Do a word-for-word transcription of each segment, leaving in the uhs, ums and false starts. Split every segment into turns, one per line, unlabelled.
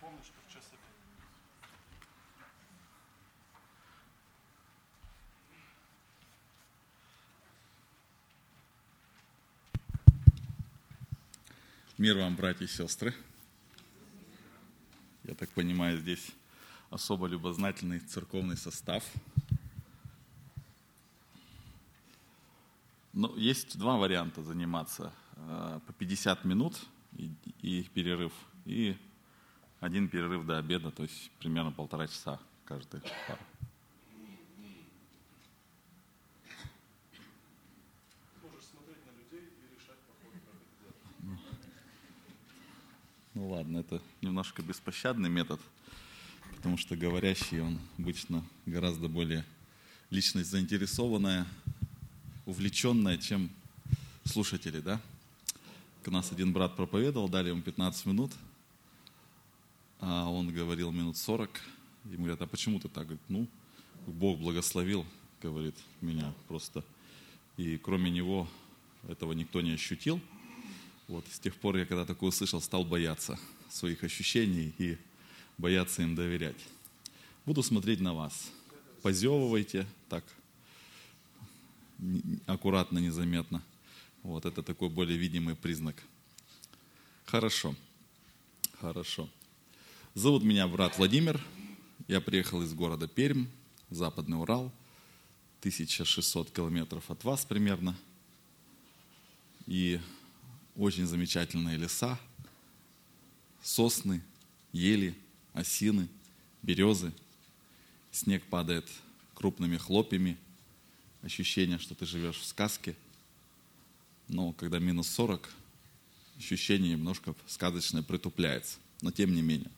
помню, что в час обеда.
Мир вам, братья и сестры. Я так понимаю, здесь особо любознательный церковный состав. Но есть два варианта заниматься. По пятьдесят минут и, и перерыв, и один перерыв до обеда, то есть примерно полтора часа каждый пара.
Можешь смотреть на людей и решать по ходу, как это делать.
Ну ладно, это немножко беспощадный метод, потому что говорящий, он обычно гораздо более личность заинтересованная, увлеченная, чем слушатели, да? У нас один брат проповедовал, дали ему пятнадцать минут, а он говорил минут сорок. Ему говорят, а почему ты так? Говорит, ну, Бог благословил, говорит, меня просто. И кроме него этого никто не ощутил. Вот, с тех пор я, когда такое услышал, стал бояться своих ощущений и бояться им доверять. Буду смотреть на вас. Позевывайте так, аккуратно, незаметно. Вот, это такой более видимый признак. Хорошо, хорошо. Зовут меня брат Владимир. Я приехал из города Пермь, Западный Урал, тысяча шестьсот километров от вас примерно. И очень замечательные леса, сосны, ели, осины, березы. Снег падает крупными хлопьями. Ощущение, что ты живешь в сказке. Но когда минус сорок, ощущение немножко сказочное притупляется. Но тем не менее.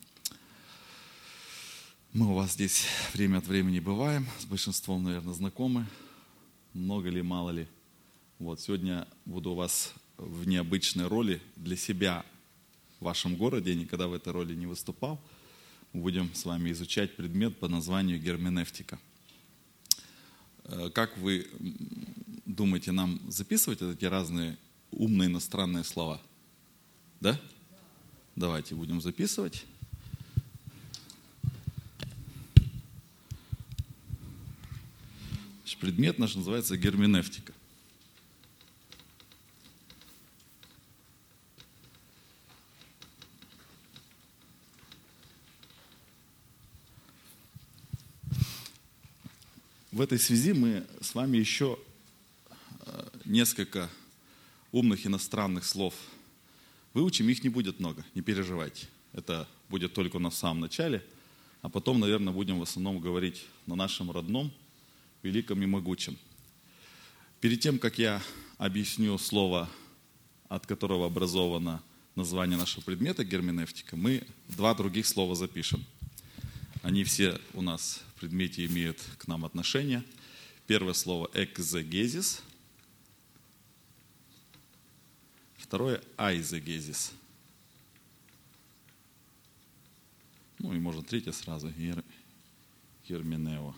Мы у вас здесь время от времени бываем. С большинством, наверное, знакомы. Много ли, мало ли. Вот, сегодня буду у вас в необычной роли для себя в вашем городе. Я никогда в этой роли не выступал. Мы будем с вами изучать предмет по названию герменевтика. Как вы думаете, нам записывать эти разные умные иностранные слова? Да? Давайте будем записывать. Предмет наш называется герменевтика. В этой связи мы с вами еще несколько умных иностранных слов выучим. Их не будет много, не переживайте. Это будет только на самом начале, а потом, наверное, будем в основном говорить на нашем родном, великом и могучем. Перед тем, как я объясню слово, от которого образовано название нашего предмета герменевтика, мы два других слова запишем. Они все у нас в предмете имеют к нам отношение. Первое слово экзегезис, второе айзегезис. Ну и можно третье сразу, гер... герменео.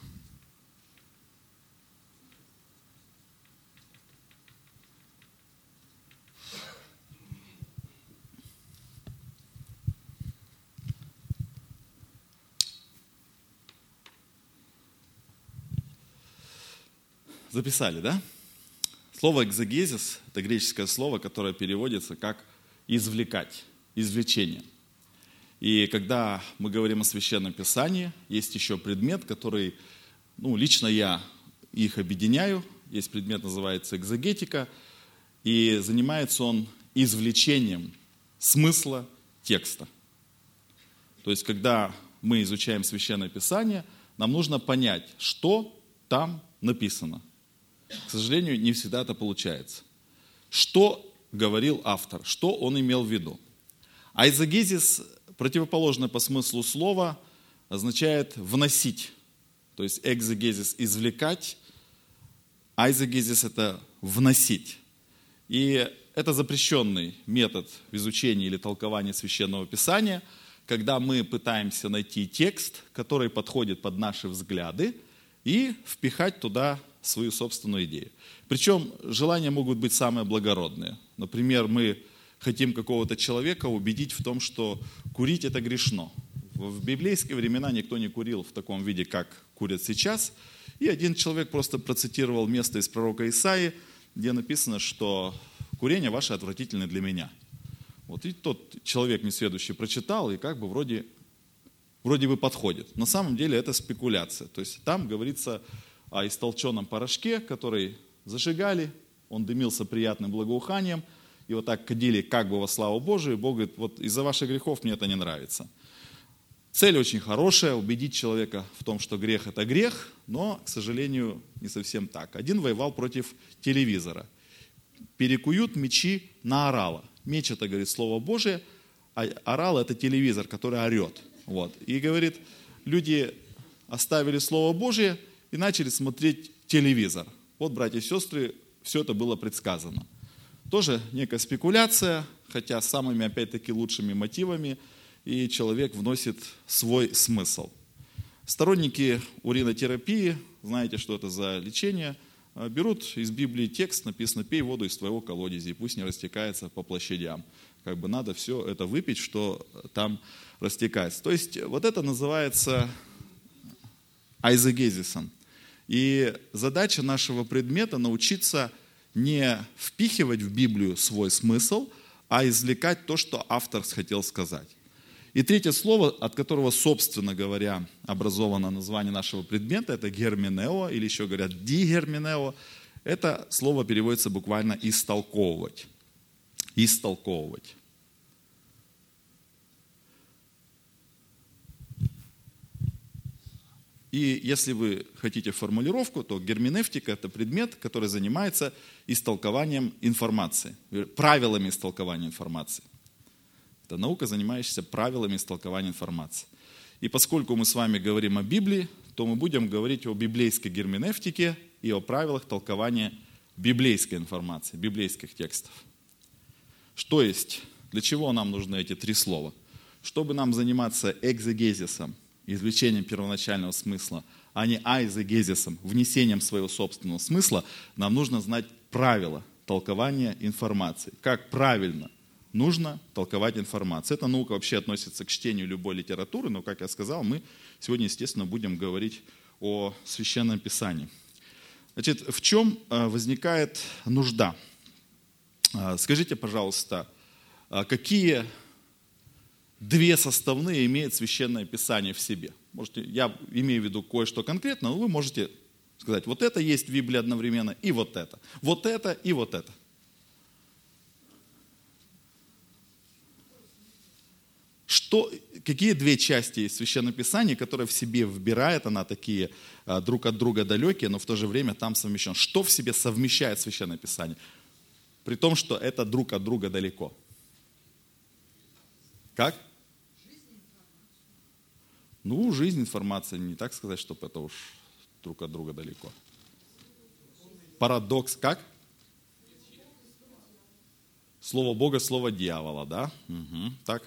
Записали, да? Слово экзегезис – это греческое слово, которое переводится как «извлекать», «извлечение». И когда мы говорим о Священном Писании, есть еще предмет, который, ну, лично я их объединяю. Есть предмет, называется экзегетика, и занимается он извлечением смысла текста. То есть, когда мы изучаем Священное Писание, нам нужно понять, что там написано. К сожалению, не всегда это получается. Что говорил автор, что он имел в виду. Айзегезис, противоположное по смыслу слова, означает вносить. То есть экзегезис – извлекать, айзегезис – это вносить. И это запрещенный метод в изучении или толковании Священного Писания, когда мы пытаемся найти текст, который подходит под наши взгляды, и впихать туда свою собственную идею. Причем желания могут быть самые благородные. Например, мы хотим какого-то человека убедить в том, что курить это грешно. в библейские времена никто не курил в таком виде, как курят сейчас. И один человек просто процитировал место из пророка Исаии, где написано, что курение ваше отвратительно для меня. Вот, и тот человек несведущий прочитал, и как бы вроде, вроде бы подходит. На самом деле это спекуляция. То есть там говорится о истолченном порошке, который зажигали, он дымился приятным благоуханием, и вот так кадили как бы во славу Божию. Бог говорит, вот из-за ваших грехов мне это не нравится. Цель очень хорошая, убедить человека в том, что грех – это грех, но, к сожалению, не совсем так. Один воевал против телевизора. Перекуют мечи на орала. Меч – это, говорит, Слово Божие, а орал – это телевизор, который орет. Вот. И, говорит, люди оставили Слово Божие и начали смотреть телевизор. Вот, братья и сестры, все это было предсказано. Тоже некая спекуляция, хотя с самыми, опять-таки, лучшими мотивами, и человек вносит свой смысл. Сторонники уринотерапии, знаете, что это за лечение, берут из Библии текст, написано: «Пей воду из твоего колодезя, и пусть не растекается по площадям». Как бы надо все это выпить, что там растекается. То есть вот это называется айзегезисом. И задача нашего предмета — научиться не впихивать в Библию свой смысл, а извлекать то, что автор хотел сказать. И третье слово, от которого, собственно говоря, образовано название нашего предмета, это герменео, или еще говорят дигерменео. Это слово переводится буквально «истолковывать». Истолковывать. И если вы хотите формулировку, то герменевтика – это предмет, который занимается истолкованием информации, правилами истолкования информации. Это наука, занимающаяся правилами истолкования информации. И поскольку мы с вами говорим о Библии, то мы будем говорить о библейской герменевтике и о правилах толкования библейской информации, библейских текстов. Что есть? Для чего нам нужны эти три слова? Чтобы нам заниматься экзегезисом, извлечением первоначального смысла, а не айзегезисом, внесением своего собственного смысла, нам нужно знать правила толкования информации. Как правильно нужно толковать информацию. Эта наука вообще относится к чтению любой литературы, но, как я сказал, мы сегодня, естественно, будем говорить о Священном Писании. Значит, в чем возникает нужда? Скажите, пожалуйста, какие две составные имеет Священное Писание в себе? Можете, я имею в виду кое-что конкретно, но вы можете сказать, вот это есть в Библии одновременно, и вот это. Вот это и вот это. Что, какие две части есть в Священном Писании, которые в себе вбирает, она такие а, друг от друга далекие, но в то же время там совмещен. Что в себе совмещает Священное Писание? При том, что это друг от друга далеко. Как? Ну, жизнь, информация, не так сказать, чтобы это уж друг от друга далеко. Парадокс, как? Слово Бога, слово дьявола, да? Угу. Так.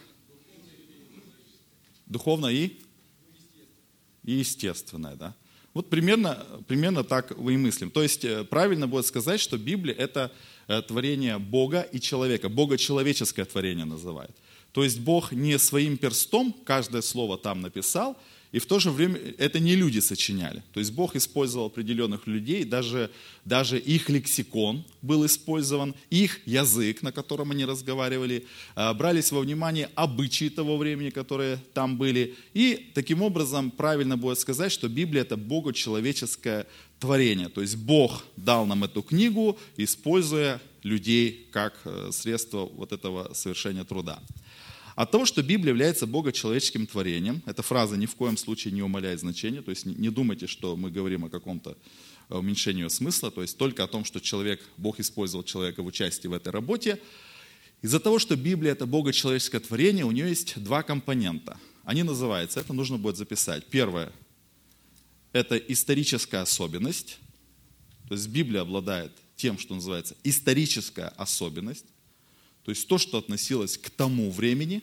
Духовное и? И естественное, да? Вот примерно, примерно так мы и мыслим. То есть правильно будет сказать, что Библия – это творение Бога и человека. Бога-человеческое творение называют. То есть Бог не своим перстом каждое слово там написал, и в то же время это не люди сочиняли. То есть Бог использовал определенных людей, даже, даже их лексикон был использован, их язык, на котором они разговаривали, брались во внимание обычаи того времени, которые там были. И таким образом правильно будет сказать, что Библия – это богочеловеческое творение. То есть Бог дал нам эту книгу, используя людей как средство вот этого совершения труда. От того, что Библия является богочеловеческим творением, эта фраза ни в коем случае не умаляет значения, то есть не думайте, что мы говорим о каком-то уменьшении ее смысла, то есть только о том, что человек, Бог использовал человека в участии в этой работе. Из-за того, что Библия – это богочеловеческое творение, у нее есть два компонента. Они называются, это нужно будет записать. Первое – это историческая особенность, то есть Библия обладает тем, что называется историческая особенность. То есть то, что относилось к тому времени,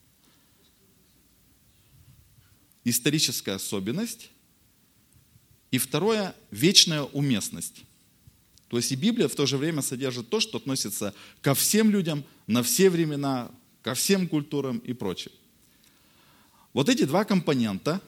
историческая особенность. И второе – вечная уместность. То есть и Библия в то же время содержит то, что относится ко всем людям, на все времена, ко всем культурам и прочее. Вот эти два компонента,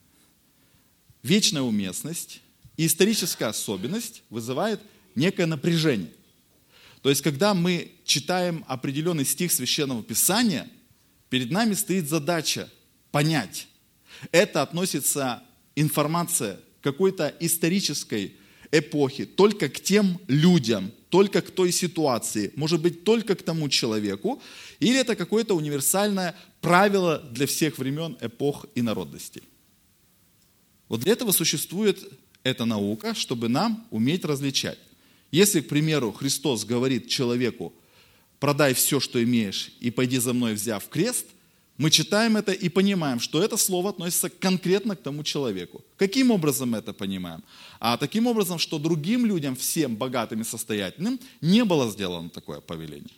вечная уместность и историческая особенность, вызывает некое напряжение. То есть, когда мы читаем определенный стих Священного Писания, перед нами стоит задача понять, это относится информация к какой-то исторической эпохи, только к тем людям, только к той ситуации, может быть, только к тому человеку, или это какое-то универсальное правило для всех времен, эпох и народностей. Вот для этого существует эта наука, чтобы нам уметь различать. Если, к примеру, Христос говорит человеку: продай все, что имеешь, и пойди за мной, взяв крест, мы читаем это и понимаем, что это слово относится конкретно к тому человеку. Каким образом мы это понимаем? А таким образом, что другим людям, всем богатым и состоятельным, не было сделано такое повеление.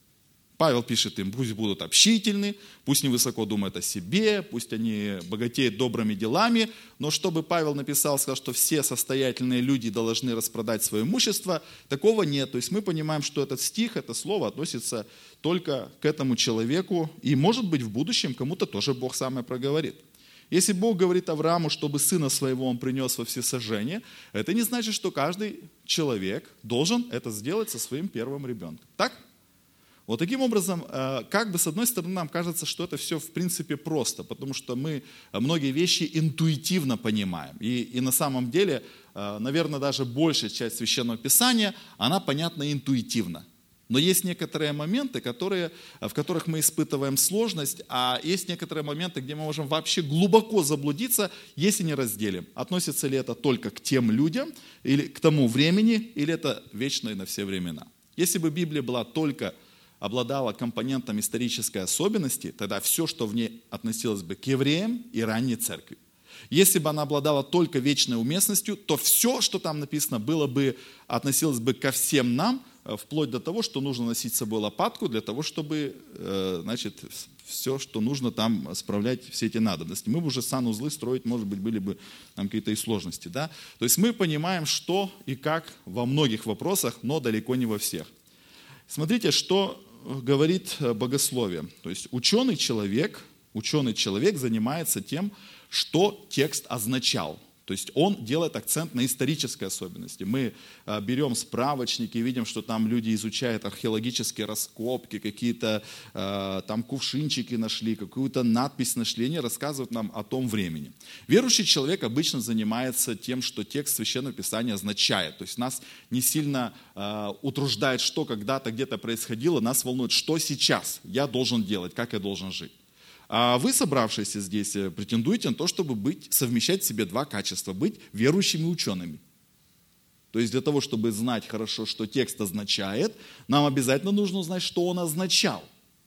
Павел пишет им: пусть будут общительны, пусть не высоко думают о себе, пусть они богатеют добрыми делами. Но чтобы Павел написал, сказал, что все состоятельные люди должны распродать свое имущество, такого нет. То есть мы понимаем, что этот стих, это слово относится только к этому человеку. И может быть в будущем кому-то тоже Бог самое проговорит. Если Бог говорит Аврааму, чтобы сына своего он принес во всесожжение, это не значит, что каждый человек должен это сделать со своим первым ребенком. Так? Вот таким образом, как бы с одной стороны нам кажется, что это все в принципе просто, потому что мы многие вещи интуитивно понимаем. И, и на самом деле, наверное, даже большая часть Священного Писания, она понятна интуитивно. Но есть некоторые моменты, которые, в которых мы испытываем сложность, а есть некоторые моменты, где мы можем вообще глубоко заблудиться, если не разделим. Относится ли это только к тем людям, или к тому времени, или это вечно и на все времена. Если бы Библия была только обладала компонентом исторической особенности, тогда все, что в ней относилось бы к евреям и ранней церкви. Если бы она обладала только вечной уместностью, то все, что там написано, было бы, относилось бы ко всем нам, вплоть до того, что нужно носить с собой лопатку для того, чтобы, значит, все, что нужно там справлять, все эти надобности. Мы бы уже санузлы строить, может быть, были бы там какие-то и сложности. Да? То есть мы понимаем, что и как во многих вопросах, но далеко не во всех. Смотрите, что говорит богословие. То есть ученый человек, ученый человек занимается тем, что текст означал. То есть он делает акцент на исторической особенности. Мы берем справочники, видим, что там люди изучают археологические раскопки, какие-то там кувшинчики нашли, какую-то надпись нашли, они рассказывают нам о том времени. Верующий человек обычно занимается тем, что текст Священного Писания означает. То есть нас не сильно утруждает, что когда-то где-то происходило, нас волнует, что сейчас я должен делать, как я должен жить. А вы, собравшиеся здесь, претендуете на то, чтобы быть, совмещать в себе два качества, быть верующими учеными. То есть для того, чтобы знать хорошо, что текст означает, нам обязательно нужно узнать, что он означал.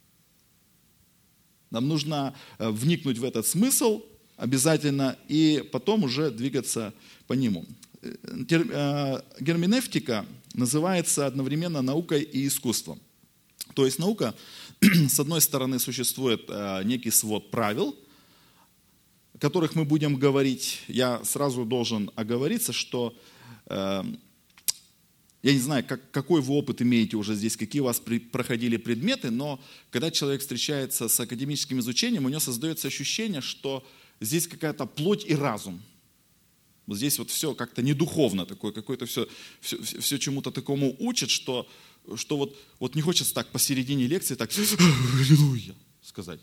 Нам нужно вникнуть в этот смысл обязательно и потом уже двигаться по нему. Герменевтика называется одновременно наукой и искусством. То есть наука, с одной стороны, существует некий свод правил, о которых мы будем говорить. Я сразу должен оговориться, что я не знаю, как, какой вы опыт имеете уже здесь, какие у вас при, проходили предметы, но когда человек встречается с академическим изучением, у него создается ощущение, что здесь какая-то плоть и разум. Вот здесь вот все как-то недуховно такое, какое-то все, все, все чему-то такому учат, что, что вот, вот не хочется так посередине лекции так «Аллилуйя» сказать.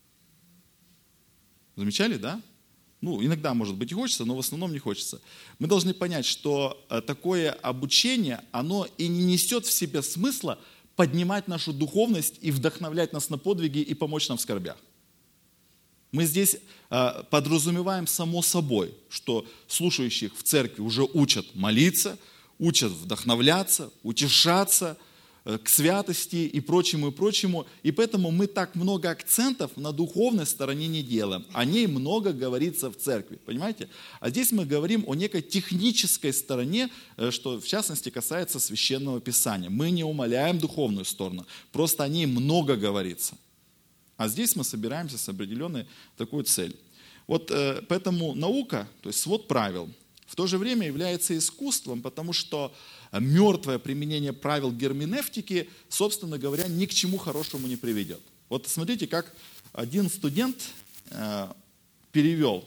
Замечали, да? Ну, иногда, может быть, и хочется, но в основном не хочется. Мы должны понять, что такое обучение, оно и не несет в себе смысла поднимать нашу духовность и вдохновлять нас на подвиги и помочь нам в скорбях. Мы здесь э, подразумеваем само собой, что слушающих в церкви уже учат молиться, учат вдохновляться, утешаться э, к святости и прочему, и прочему. И поэтому мы так много акцентов на духовной стороне не делаем. О ней много говорится в церкви, понимаете? А здесь мы говорим о некой технической стороне, э, что в частности касается Священного Писания. Мы не умаляем духовную сторону, просто о ней много говорится. А здесь мы собираемся с определенной такой целью. Вот э, поэтому наука, то есть свод правил, в то же время является искусством, потому что мертвое применение правил герменевтики, собственно говоря, ни к чему хорошему не приведет. Вот смотрите, как один студент, э, перевел,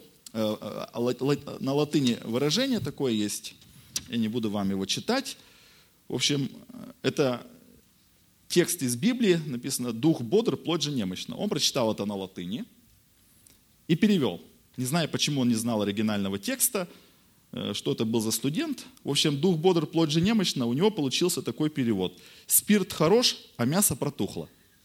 на латыни выражение такое есть, я не буду вам его читать. В общем, это текст из Библии, написано «Дух бодр, плоть же немощна». Он прочитал это на латыни и перевел. Не знаю, почему он не знал оригинального текста, что это был за студент. В общем, «Дух бодр, плоть же немощна», у него получился такой перевод. «Спирт хорош, а мясо протухло».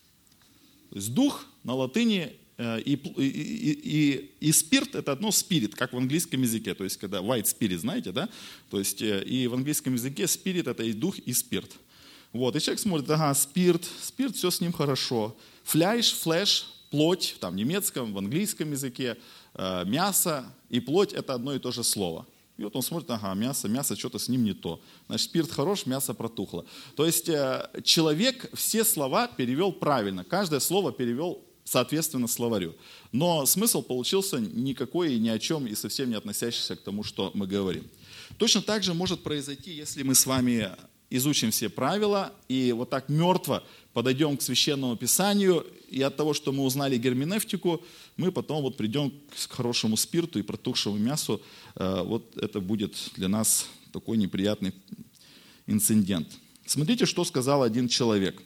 То есть дух на латыни и, и, и, и спирт – это одно спирит, как в английском языке. То есть, когда white spirit, знаете, да? То есть, и в английском языке спирит – это и дух, и спирт. Вот, и человек смотрит, ага, спирт, спирт, все с ним хорошо. Фляйш, флэш, плоть, там в немецком, в английском языке, э, мясо и плоть – это одно и то же слово. И вот он смотрит, ага, мясо, мясо, что-то с ним не то. Значит, спирт хорош, мясо протухло. То есть э, человек все слова перевел правильно, каждое слово перевел соответственно словарю. Но смысл получился никакой и ни о чем, и совсем не относящийся к тому, что мы говорим. Точно так же может произойти, если мы с вами изучим все правила и вот так мертво подойдем к Священному Писанию, и от того, что мы узнали герменевтику, мы потом вот придем к хорошему спирту и протухшему мясу. Вот это будет для нас такой неприятный инцидент. Смотрите, что сказал один человек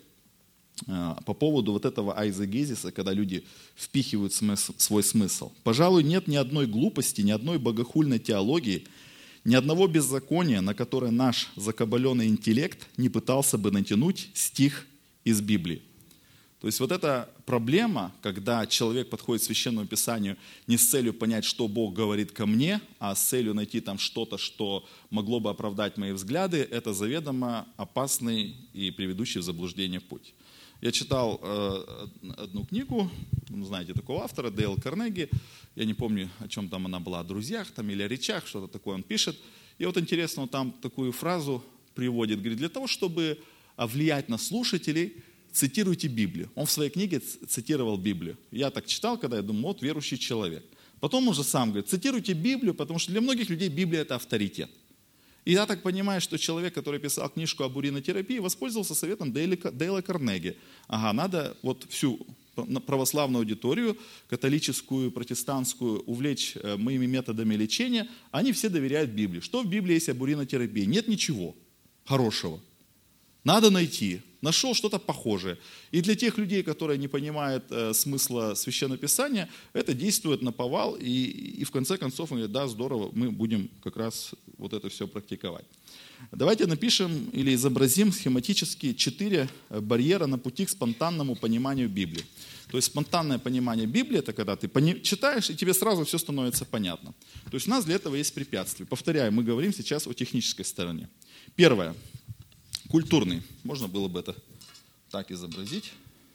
по поводу вот этого айзегезиса, когда люди впихивают смысл, свой смысл. «Пожалуй, нет ни одной глупости, ни одной богохульной теологии, ни одного беззакония, на которое наш закабаленный интеллект не пытался бы натянуть стих из Библии». То есть вот эта проблема, когда человек подходит к Священному Писанию не с целью понять, что Бог говорит ко мне, а с целью найти там что-то, что могло бы оправдать мои взгляды, это заведомо опасный и приведущий в заблуждение путь. Я читал э, одну книгу, знаете, такого автора, Дейл Карнеги, я не помню, о чем там она была, о друзьях там, или о речах, что-то такое он пишет. И вот интересно, он там такую фразу приводит, говорит, для того, чтобы влиять на слушателей, цитируйте Библию. Он в своей книге цитировал Библию. Я так читал, когда я думал, вот верующий человек. Потом он же сам говорит, цитируйте Библию, потому что для многих людей Библия – это авторитет. И я так понимаю, что человек, который писал книжку об уринотерапии, воспользовался советом Дейла Карнеги. Ага, надо вот всю православную аудиторию, католическую, протестантскую, увлечь моими методами лечения. Они все доверяют Библии. Что в Библии есть об уринотерапии? Нет ничего хорошего. Надо найти. Нашел что-то похожее. И для тех людей, которые не понимают э, смысла Священного Писания, это действует наповал, и, и в конце концов, он говорит, да, здорово, мы будем как раз вот это все практиковать. Давайте напишем или изобразим схематически четыре барьера на пути к спонтанному пониманию Библии. То есть спонтанное понимание Библии – это когда ты пони- читаешь, и тебе сразу все становится понятно. То есть у нас для этого есть препятствия. Повторяю, мы говорим сейчас о технической стороне. Первое. Культурный. Можно было бы это так изобразить.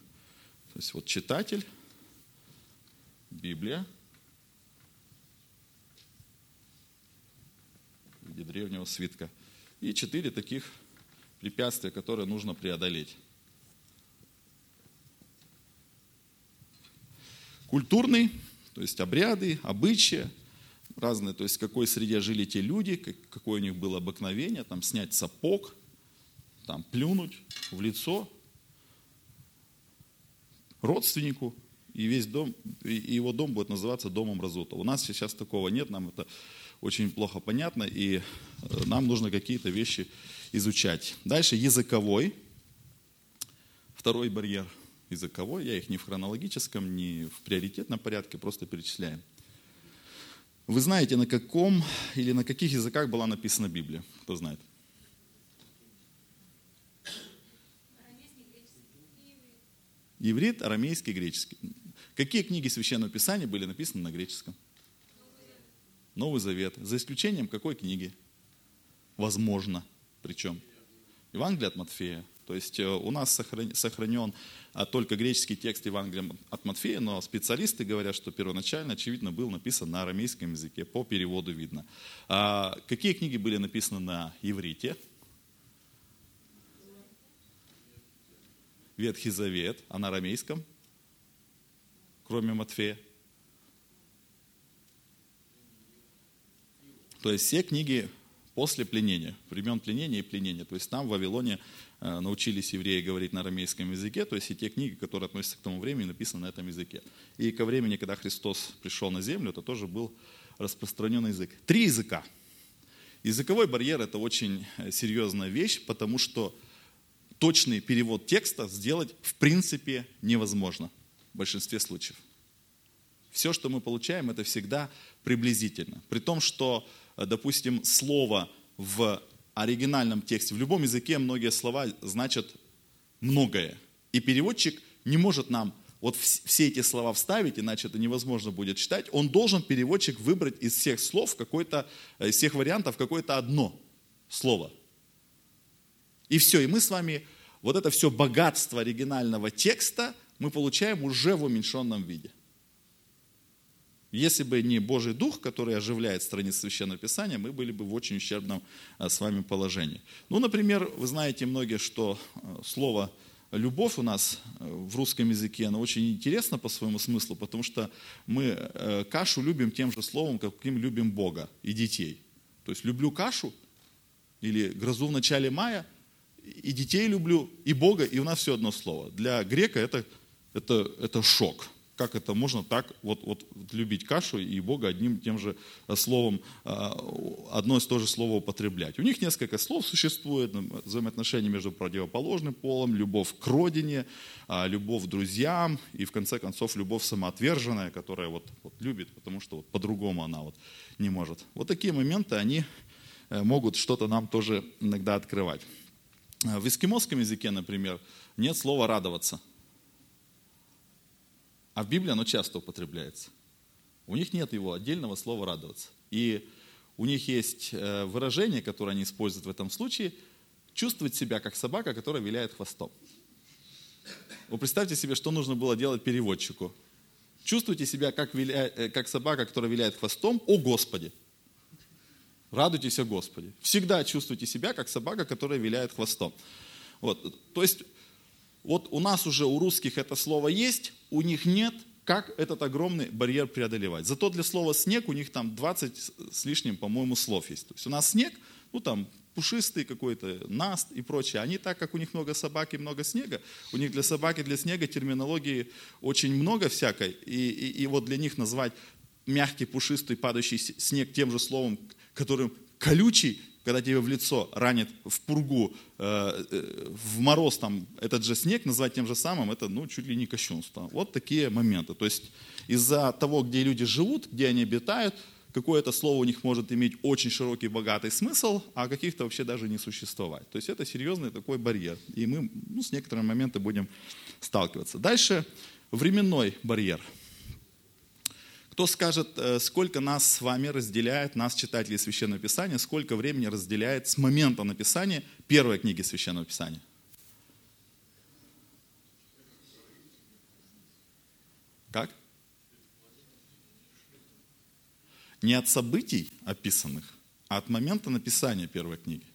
То есть вот читатель, Библия в виде древнего свитка. И четыре таких препятствия, которые нужно преодолеть. Культурный, то есть обряды, обычаи, разные, то есть в какой среде жили те люди, какое у них было обыкновение, там снять сапог, там, плюнуть в лицо родственнику, и весь дом, и его дом будет называться домом разута. У нас сейчас такого нет, нам это очень плохо понятно, и нам нужно какие-то вещи изучать. Дальше языковой, второй барьер языковой, я их ни в хронологическом, ни в приоритетном порядке, просто перечисляем. Вы знаете, на каком или на каких языках была написана Библия? Кто знает? Иврит, арамейский, греческий. Какие книги Священного Писания были написаны на греческом? Новый Завет. За исключением какой книги? Возможно. Причем? Евангелие от Матфея. То есть у нас сохранен только греческий текст Евангелия от Матфея, но специалисты говорят, что первоначально, очевидно, был написан на арамейском языке. По переводу видно. А какие книги были написаны на иврите? Ветхий Завет, а на арамейском, кроме Матфея. То есть все книги после пленения, времен пленения и пленения. То есть там в Вавилоне научились евреи говорить на арамейском языке, то есть и те книги, которые относятся к тому времени, написаны на этом языке. И ко времени, когда Христос пришел на землю, это тоже был распространенный язык. Три языка. Языковой барьер – это очень серьезная вещь, потому что точный перевод текста сделать в принципе невозможно в большинстве случаев. Все, что мы получаем, это всегда приблизительно. При том, что, допустим, слово в оригинальном тексте, в любом языке многие слова значат многое. И переводчик не может нам вот все эти слова вставить, иначе это невозможно будет читать. Он должен, переводчик, выбрать из всех слов какой-то, из всех вариантов какое-то одно слово. И все, и мы с вами вот это все богатство оригинального текста мы получаем уже в уменьшенном виде. Если бы не Божий Дух, который оживляет страницы Священного Писания, мы были бы в очень ущербном с вами положении. Ну, например, вы знаете многие, что слово «любовь» у нас в русском языке, оно очень интересно по своему смыслу, потому что мы кашу любим тем же словом, каким любим Бога и детей. То есть люблю кашу или грозу в начале мая, и детей люблю, и Бога, и у нас все одно слово. Для грека это, это, это шок. Как это можно так вот, вот любить кашу и Бога одним тем же словом, одно и то же слово употреблять? У них несколько слов существует: взаимоотношения между противоположным полом, любовь к родине, любовь к друзьям и, в конце концов, любовь самоотверженная, которая вот, вот любит, потому что вот по-другому она вот не может. Вот такие моменты, они могут что-то нам тоже иногда открывать. В эскимосском языке, например, нет слова «радоваться». А в Библии оно часто употребляется. У них нет его отдельного слова «радоваться». И у них есть выражение, которое они используют в этом случае: чувствовать себя как собака, которая виляет хвостом. Вы представьте себе, что нужно было делать переводчику. Чувствуйте себя как, виля... как собака, которая виляет хвостом, о Господи. Радуйтесь о Господе. Всегда чувствуйте себя как собака, которая виляет хвостом. Вот. То есть вот у нас уже, у русских это слово есть, у них нет. Как этот огромный барьер преодолевать? Зато для слова «снег» у них там двадцать с лишним, по-моему, слов есть. То есть у нас снег, ну там пушистый какой-то, наст и прочее. Они, так как у них много собак и много снега, у них для собаки, для снега терминологии очень много всякой. И, и, и вот для них назвать мягкий, пушистый, падающий снег тем же словом, которым колючий, когда тебе в лицо ранит в пургу, э, э, в мороз там, этот же снег назвать тем же самым, это ну, чуть ли не кощунство. Вот такие моменты. То есть из-за того, где люди живут, где они обитают, какое-то слово у них может иметь очень широкий, богатый смысл, а каких-то вообще даже не существовать. То есть это серьезный такой барьер. И мы ну, с некоторыми моментами будем сталкиваться. Дальше временной барьер. Кто скажет, сколько нас с вами разделяет, нас, читателей Священного Писания, сколько времени разделяет с момента написания первой книги Священного Писания? Как? Не от событий описанных, а от момента написания первой книги.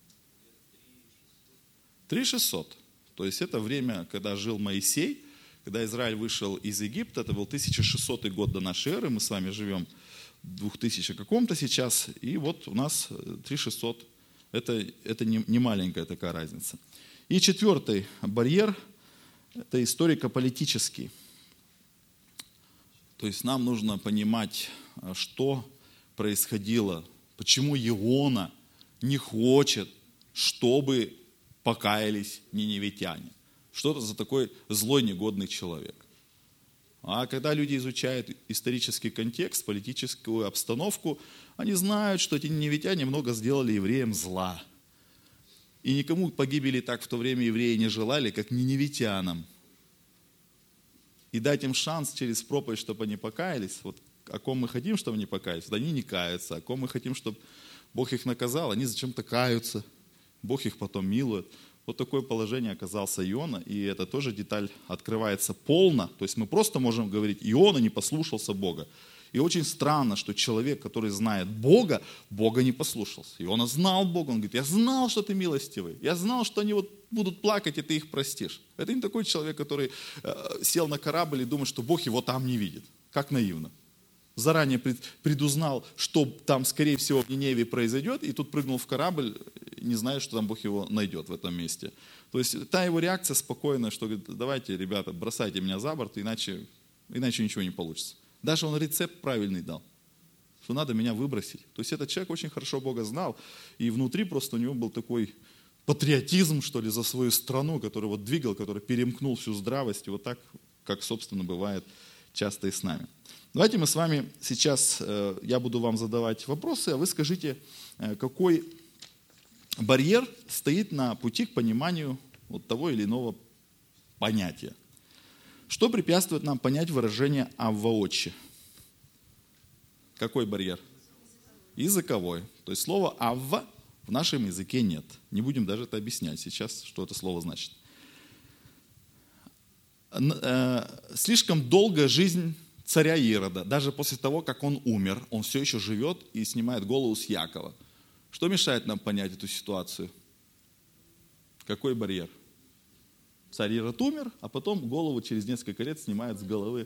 три тысячи шестьсот. То есть это время, когда жил Моисей, когда Израиль вышел из Египта, это был тысяча шестисотый год до нашей эры, мы с вами живем в двухтысячном каком-то сейчас, и вот у нас три тысячи шестьсот, это, это не, не маленькая такая разница. И четвертый барьер, это историко-политический. То есть нам нужно понимать, что происходило, почему Иона не хочет, чтобы покаялись ниневитяне. Что это за такой злой, негодный человек? А когда люди изучают исторический контекст, политическую обстановку, они знают, что эти ниневитяне много сделали евреям зла. И никому погибели так в то время евреи не желали, как ниневитянам. И дать им шанс через проповедь, чтобы они покаялись. Вот о ком мы хотим, чтобы они покаялись, вот они не каются. О ком мы хотим, чтобы Бог их наказал, они зачем-то каются. Бог их потом милует. Вот такое положение оказался Иона, и эта тоже деталь открывается полно. То есть мы просто можем говорить, Иона не послушался Бога. И очень странно, что человек, который знает Бога, Бога не послушался. Иона знал Бога, он говорит, я знал, что ты милостивый, я знал, что они вот будут плакать, и ты их простишь. Это не такой человек, который э, сел на корабль и думает, что Бог его там не видит. Как наивно. заранее предузнал, что там, скорее всего, в Ниневии произойдет, и тут прыгнул в корабль, не зная, что там Бог его найдет в этом месте. То есть та его реакция спокойная, что говорит, давайте, ребята, бросайте меня за борт, иначе, иначе ничего не получится. Даже он рецепт правильный дал, что надо меня выбросить. То есть этот человек очень хорошо Бога знал, и внутри просто у него был такой патриотизм, что ли, за свою страну, который вот двигал, который перемкнул всю здравость, и вот так, как, собственно, бывает часто и с нами. Давайте мы с вами сейчас, я буду вам задавать вопросы, а вы скажите, какой барьер стоит на пути к пониманию вот того или иного понятия. Что препятствует нам понять выражение «Авва Отче»? Какой барьер? Языковой. То есть слова «Авва» в нашем языке нет. Не будем даже это объяснять сейчас, что это слово значит. Слишком долгая жизнь царя Ирода, даже после того, как он умер, он все еще живет и снимает голову с Якова. Что мешает нам понять эту ситуацию? Какой барьер? Царь Ирод умер, а потом голову через несколько лет снимает с головы.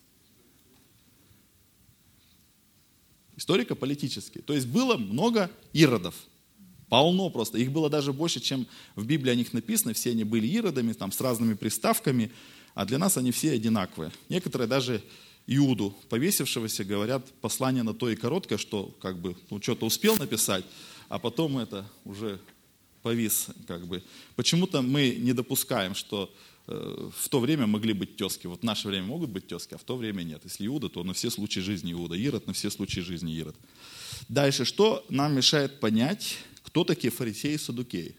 Историко-политически. То есть было много Иродов. Полно просто. Их было даже больше, чем в Библии о них написано. Все они были Иродами, там, с разными приставками, а для нас они все одинаковые. Некоторые даже Иуду, повесившегося, говорят, послание на то и короткое, что как бы ну, что-то успел написать, а потом это уже повис. Как бы. Почему-то мы не допускаем, что э, в то время могли быть тезки. Вот в наше время могут быть тезки, а в то время нет. Если Иуда, то на все случаи жизни Иуда. Ирод на все случаи жизни Ирод. Дальше, что нам мешает понять, кто такие фарисеи и саддукеи?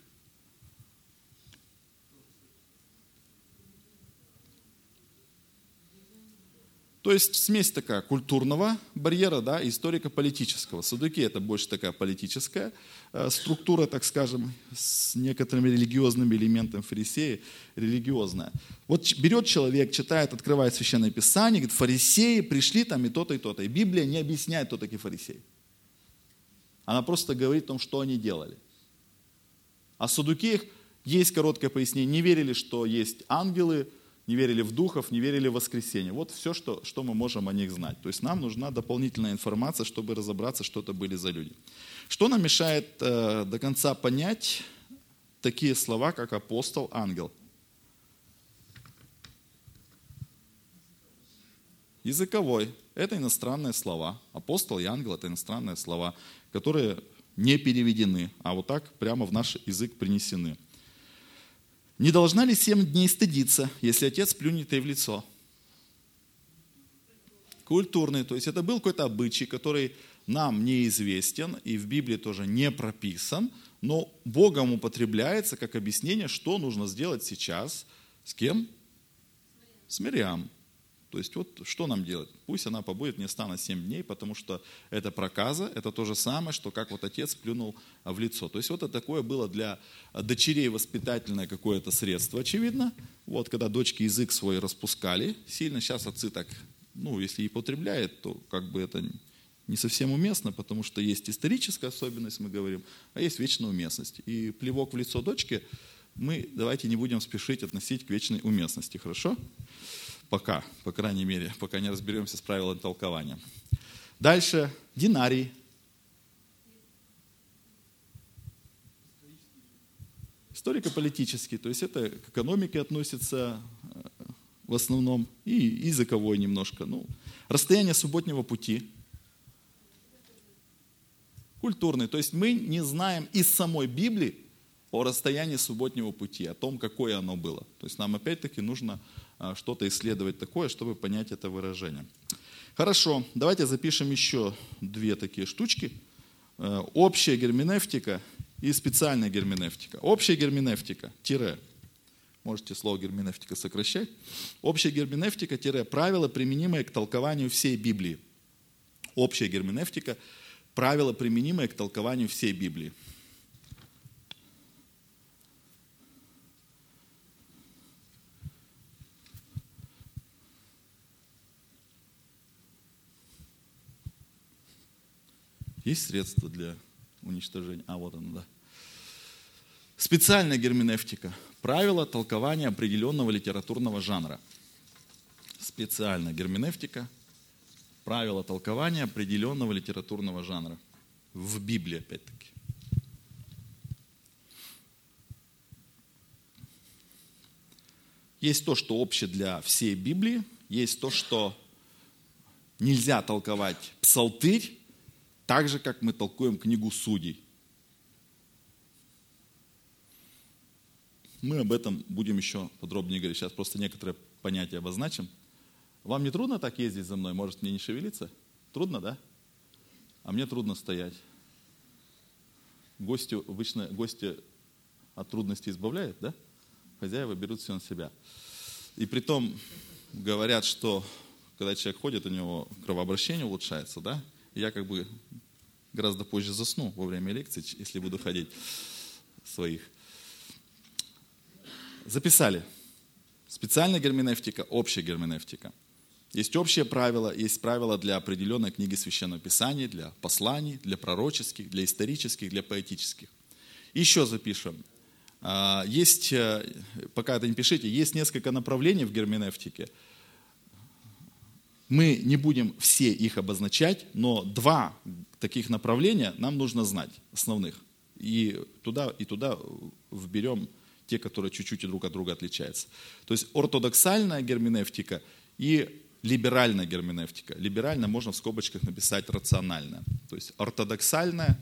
То есть смесь такая культурного барьера, да, историко-политического. Саддукеи – это больше такая политическая э, структура, так скажем, с некоторыми религиозными элементами, фарисеи – религиозная. Вот берет человек, читает, открывает Священное Писание, говорит, фарисеи пришли там и то-то, и то-то. И Библия не объясняет, кто такие фарисеи. Она просто говорит о том, что они делали. О саддукеях есть короткое пояснение. Не верили, что есть ангелы, не верили в духов, не верили в воскресение. Вот все, что, что мы можем о них знать. То есть нам нужна дополнительная информация, чтобы разобраться, что это были за люди. Что нам мешает э, до конца понять такие слова, как апостол, ангел? Языковой. Это иностранные слова. Апостол и ангел – это иностранные слова, которые не переведены, а вот так прямо в наш язык принесены. Не должна ли семь дней стыдиться, если отец плюнет ей в лицо? Культурный, то есть это был какой-то обычай, который нам неизвестен и в Библии тоже не прописан, но Богом употребляется как объяснение, что нужно сделать сейчас. С кем? С Мирьям. То есть вот что нам делать? Пусть она побудет не стана семь дней, потому что это проказа, это то же самое, что как вот отец плюнул в лицо. То есть вот это такое было для дочерей воспитательное какое-то средство, очевидно. Вот когда дочки язык свой распускали сильно, сейчас отцы так, ну если и потребляют, то как бы это не совсем уместно, потому что есть историческая особенность, мы говорим, а есть вечная уместность. И плевок в лицо дочки мы давайте не будем спешить относить к вечной уместности, хорошо? Пока, по крайней мере, пока не разберемся с правилами толкования. Дальше, динарий. Историко-политический, то есть это к экономике относится в основном, и языковой немножко. Ну, расстояние субботнего пути. Культурный, то есть мы не знаем из самой Библии о расстоянии субботнего пути, о том, какое оно было. То есть нам опять-таки нужно что-то исследовать такое, чтобы понять это выражение. Хорошо, давайте запишем еще две такие штучки. Общая герменевтика и специальная герменевтика. Общая герменевтика, тире. Можете слово герменевтика сокращать. Общая герменевтика, тире, правила, применимые к толкованию всей Библии. Общая герменевтика, правила, применимые к толкованию всей Библии. Есть средства для уничтожения? А, вот оно, да. Специальная герменевтика. Правила толкования определенного литературного жанра. Специальная герменевтика. правила толкования определенного литературного жанра. В Библии, опять-таки. Есть то, что общее для всей Библии, есть то, что нельзя толковать псалтырь так же, как мы толкуем книгу Судей. Мы об этом будем еще подробнее говорить. Сейчас просто некоторые понятия обозначим. Вам не трудно так ездить за мной? Может, мне не шевелиться? Трудно, да? А мне трудно стоять. Гости, обычно гости от трудностей избавляют, да? Хозяева берут все на себя. И притом говорят, что когда человек ходит, у него кровообращение улучшается, да? И я как бы гораздо позже засну во время лекции, если буду ходить своих. Записали. Специальная герменевтика, общая герменевтика. Есть общие правила, есть правила для определенной книги Священного Писания, для посланий, для пророческих, для исторических, для поэтических. Еще запишем. Есть, пока это не пишите, есть несколько направлений в герменевтике. Мы не будем все их обозначать, но два таких направления нам нужно знать, основных. И туда, и туда вберем те, которые чуть-чуть друг от друга отличаются. То есть ортодоксальная герменевтика и либеральная герменевтика. Либерально можно в скобочках написать рациональная. То есть ортодоксальная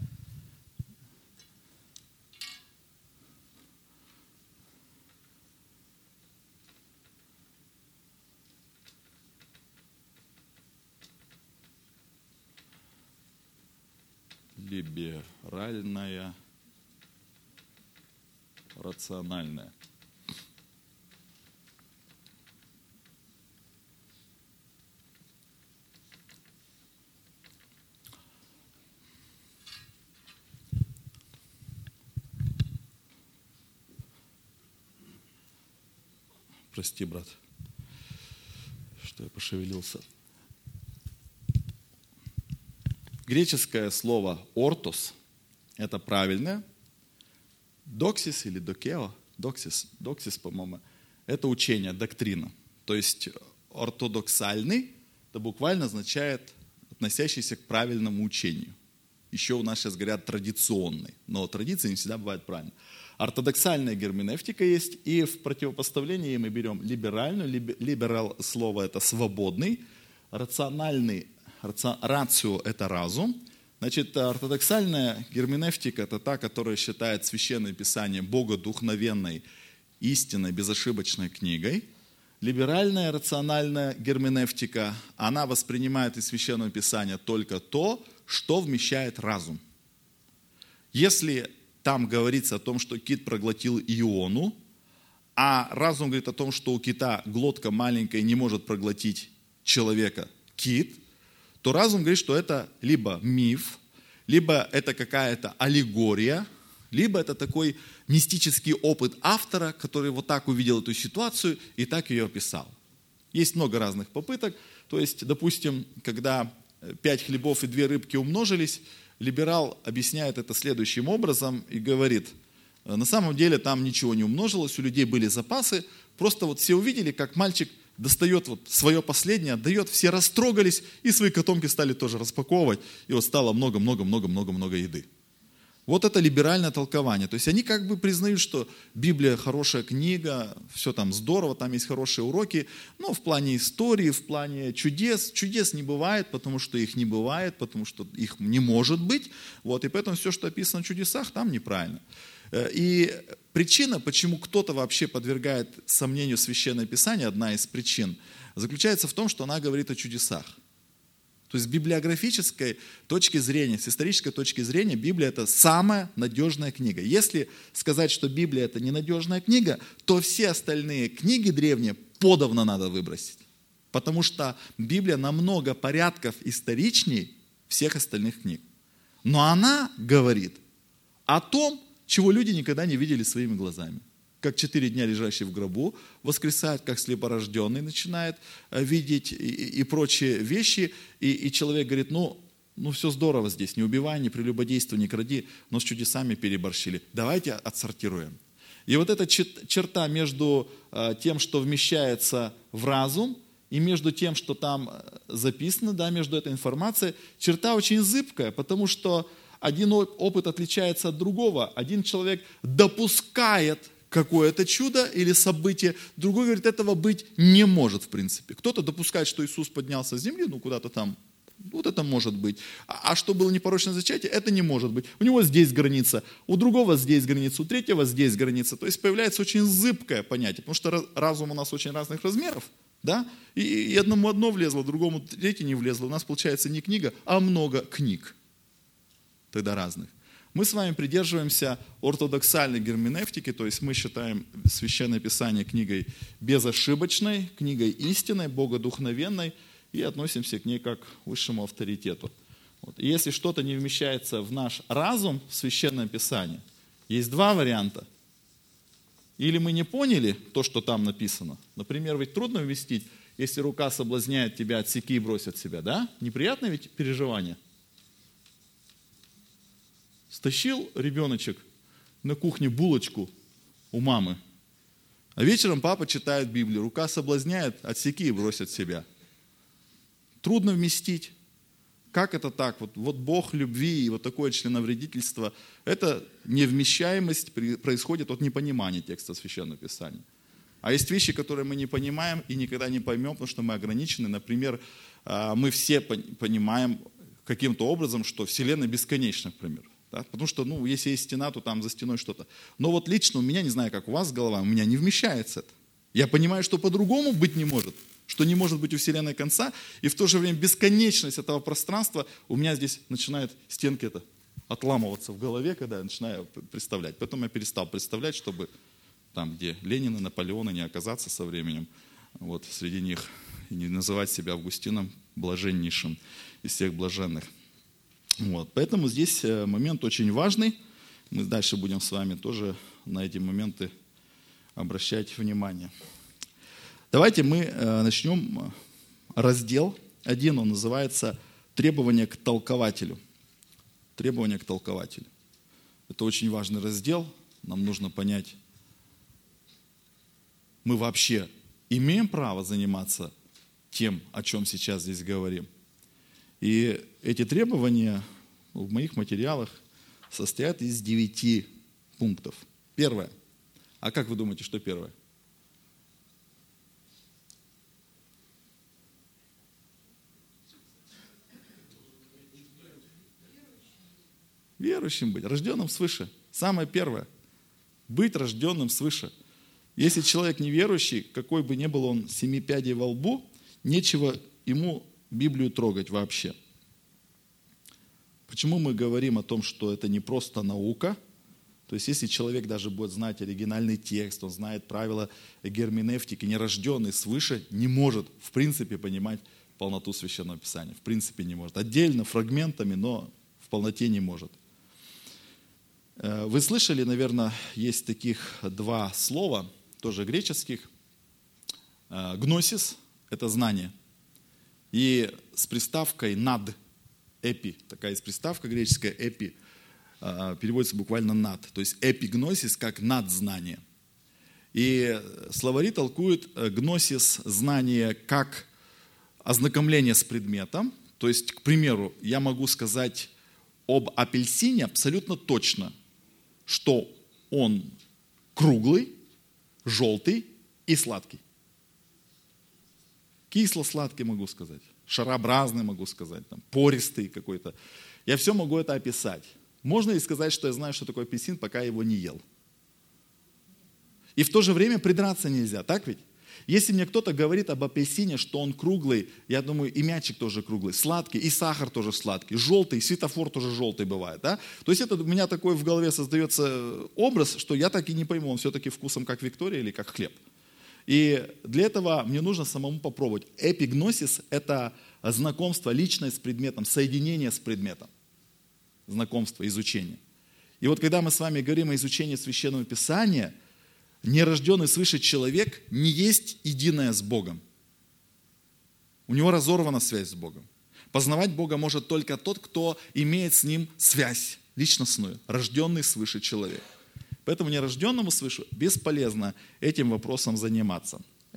либеральная рациональная. Прости, брат, что я пошевелился. Греческое слово «ортос» – это правильное. Доксис или докео, доксис, доксис, по-моему, это учение, доктрина. То есть ортодоксальный, это буквально означает относящийся к правильному учению. Еще у нас сейчас говорят традиционный, но традиции не всегда бывают правильные. Ортодоксальная герменевтика есть, и в противопоставлении мы берем либеральную, либерал слово это свободный, рациональный, рацио это разум. Значит, ортодоксальная герменевтика это та, которая считает Священное Писание богодухновенной, истинной, безошибочной книгой. Либеральная рациональная герменевтика, она воспринимает из Священного Писания только то, что вмещает разум. Если там говорится о том, что кит проглотил Иону, а разум говорит о том, что у кита глотка маленькая и не может проглотить человека кит, то разум говорит, что это либо миф, либо это какая-то аллегория, либо это такой мистический опыт автора, который вот так увидел эту ситуацию и так ее описал. Есть много разных попыток. То есть, допустим, когда пять хлебов и две рыбки умножились, либерал объясняет это следующим образом и говорит, на самом деле там ничего не умножилось, у людей были запасы, просто вот все увидели, как мальчик достает вот свое последнее, отдает, все растрогались и свои котомки стали тоже распаковывать, и вот стало много-много-много-много-много еды. Вот это либеральное толкование. То есть они как бы признают, что Библия хорошая книга, все там здорово, там есть хорошие уроки, но в плане истории, в плане чудес, чудес не бывает, потому что их не бывает, потому что их не может быть. Вот, и поэтому все, что описано в чудесах, там неправильно. И причина, почему кто-то вообще подвергает сомнению Священное Писание, одна из причин, заключается в том, что она говорит о чудесах. То есть с библиографической точки зрения, с исторической точки зрения, Библия – это самая надежная книга. Если сказать, что Библия – это ненадежная книга, то все остальные книги древние подавно надо выбросить. Потому что Библия намного порядков историчней всех остальных книг. Но она говорит о том, чего люди никогда не видели своими глазами. Как четыре дня лежащий в гробу воскресает, как слепорожденный начинает видеть и, и прочие вещи. И, и человек говорит, ну, ну все здорово здесь, не убивай, не прелюбодействуй, не кради, но с чудесами переборщили. Давайте отсортируем. И вот эта черта между тем, что вмещается в разум, и между тем, что там записано, да, между этой информацией, черта очень зыбкая, потому что один опыт отличается от другого. Один человек допускает какое-то чудо или событие, другой говорит, этого быть не может в принципе. Кто-то допускает, что Иисус поднялся с земли, ну куда-то там, вот это может быть. А, а что было непорочное зачатие, это не может быть. У него здесь граница, у другого здесь граница, у третьего здесь граница. То есть появляется очень зыбкое понятие, потому что разум у нас очень разных размеров. Да? И, и одному одно влезло, другому третье не влезло. У нас получается не книга, а много книг. Тогда разных. Мы с вами придерживаемся ортодоксальной герменевтики, то есть мы считаем Священное Писание книгой безошибочной, книгой истинной, богодухновенной, и относимся к ней как к высшему авторитету. Вот. И если что-то не вмещается в наш разум, в Священном Писании, есть два варианта. Или мы не поняли то, что там написано. Например, ведь трудно вместить, если рука соблазняет тебя, отсеки и брось от себя, да? Неприятное ведь переживание. Стащил ребеночек на кухне булочку у мамы, а вечером папа читает Библию, рука соблазняет, отсеки и брось от себя. Трудно вместить. Как это так? Вот, вот Бог любви и вот такое членовредительство, это невмещаемость происходит от непонимания текста Священного Писания. А есть вещи, которые мы не понимаем и никогда не поймем, потому что мы ограничены. Например, мы все понимаем каким-то образом, что Вселенная бесконечна, например. Да? Потому что, ну, если есть стена, то там за стеной что-то. Но вот лично у меня, не знаю, как у вас голова, у меня не вмещается это. Я понимаю, что по-другому быть не может, что не может быть у Вселенной конца, и в то же время бесконечность этого пространства у меня здесь начинает стенки это отламываться в голове, когда я начинаю представлять. Потом я перестал представлять, чтобы там, где Ленин и Наполеона, не оказаться со временем вот, среди них, и не называть себя Августином блаженнейшим из всех блаженных. Вот. Поэтому здесь момент очень важный. Мы дальше будем с вами тоже на эти моменты обращать внимание. Давайте мы начнем раздел один, он называется «Требования к толкователю». Требования к толкователю. Это очень важный раздел. Нам нужно понять, мы вообще имеем право заниматься тем, о чем сейчас здесь говорим. И эти требования в моих материалах состоят из девяти пунктов. Первое. А как вы думаете, что первое? Верующим быть, рожденным свыше. Самое первое. Быть рожденным свыше. Если человек неверующий, какой бы ни был он семи пядей во лбу, нечего ему Библию трогать вообще. Почему мы говорим о том, что это не просто наука? То есть, если человек даже будет знать оригинальный текст, он знает правила герменевтики, нерожденный свыше не может, в принципе, понимать полноту Священного Писания. В принципе, не может. Отдельно, фрагментами, но в полноте не может. Вы слышали, наверное, есть таких два слова, тоже греческих. Гносис – это знание. И с приставкой «над», «эпи», такая есть приставка греческая «эпи», переводится буквально «над». То есть «эпигносис» как «надзнание». И словари толкуют гносис, знание, как ознакомление с предметом. То есть, к примеру, я могу сказать об апельсине абсолютно точно, что он круглый, желтый и сладкий. Кисло-сладкий могу сказать, шарообразный могу сказать, там, пористый какой-то. Я все могу это описать. Можно ли сказать, что я знаю, что такое апельсин, пока я его не ел? И в то же время придраться нельзя, так ведь? Если мне кто-то говорит об апельсине, что он круглый, я думаю, и мячик тоже круглый, сладкий, и сахар тоже сладкий, желтый, и светофор тоже желтый бывает. Да? То есть это у меня такой в голове создается образ, что я так и не пойму, он все-таки вкусом как Виктория или как хлеб. И для этого мне нужно самому попробовать. Эпигносис – это знакомство личное с предметом, соединение с предметом. Знакомство, изучение. И вот когда мы с вами говорим о изучении Священного Писания, нерожденный свыше человек не есть единое с Богом. У него разорвана связь с Богом. Познавать Бога может только тот, кто имеет с Ним связь личностную, рожденный свыше человек. Поэтому нерожденному свыше бесполезно этим вопросом заниматься.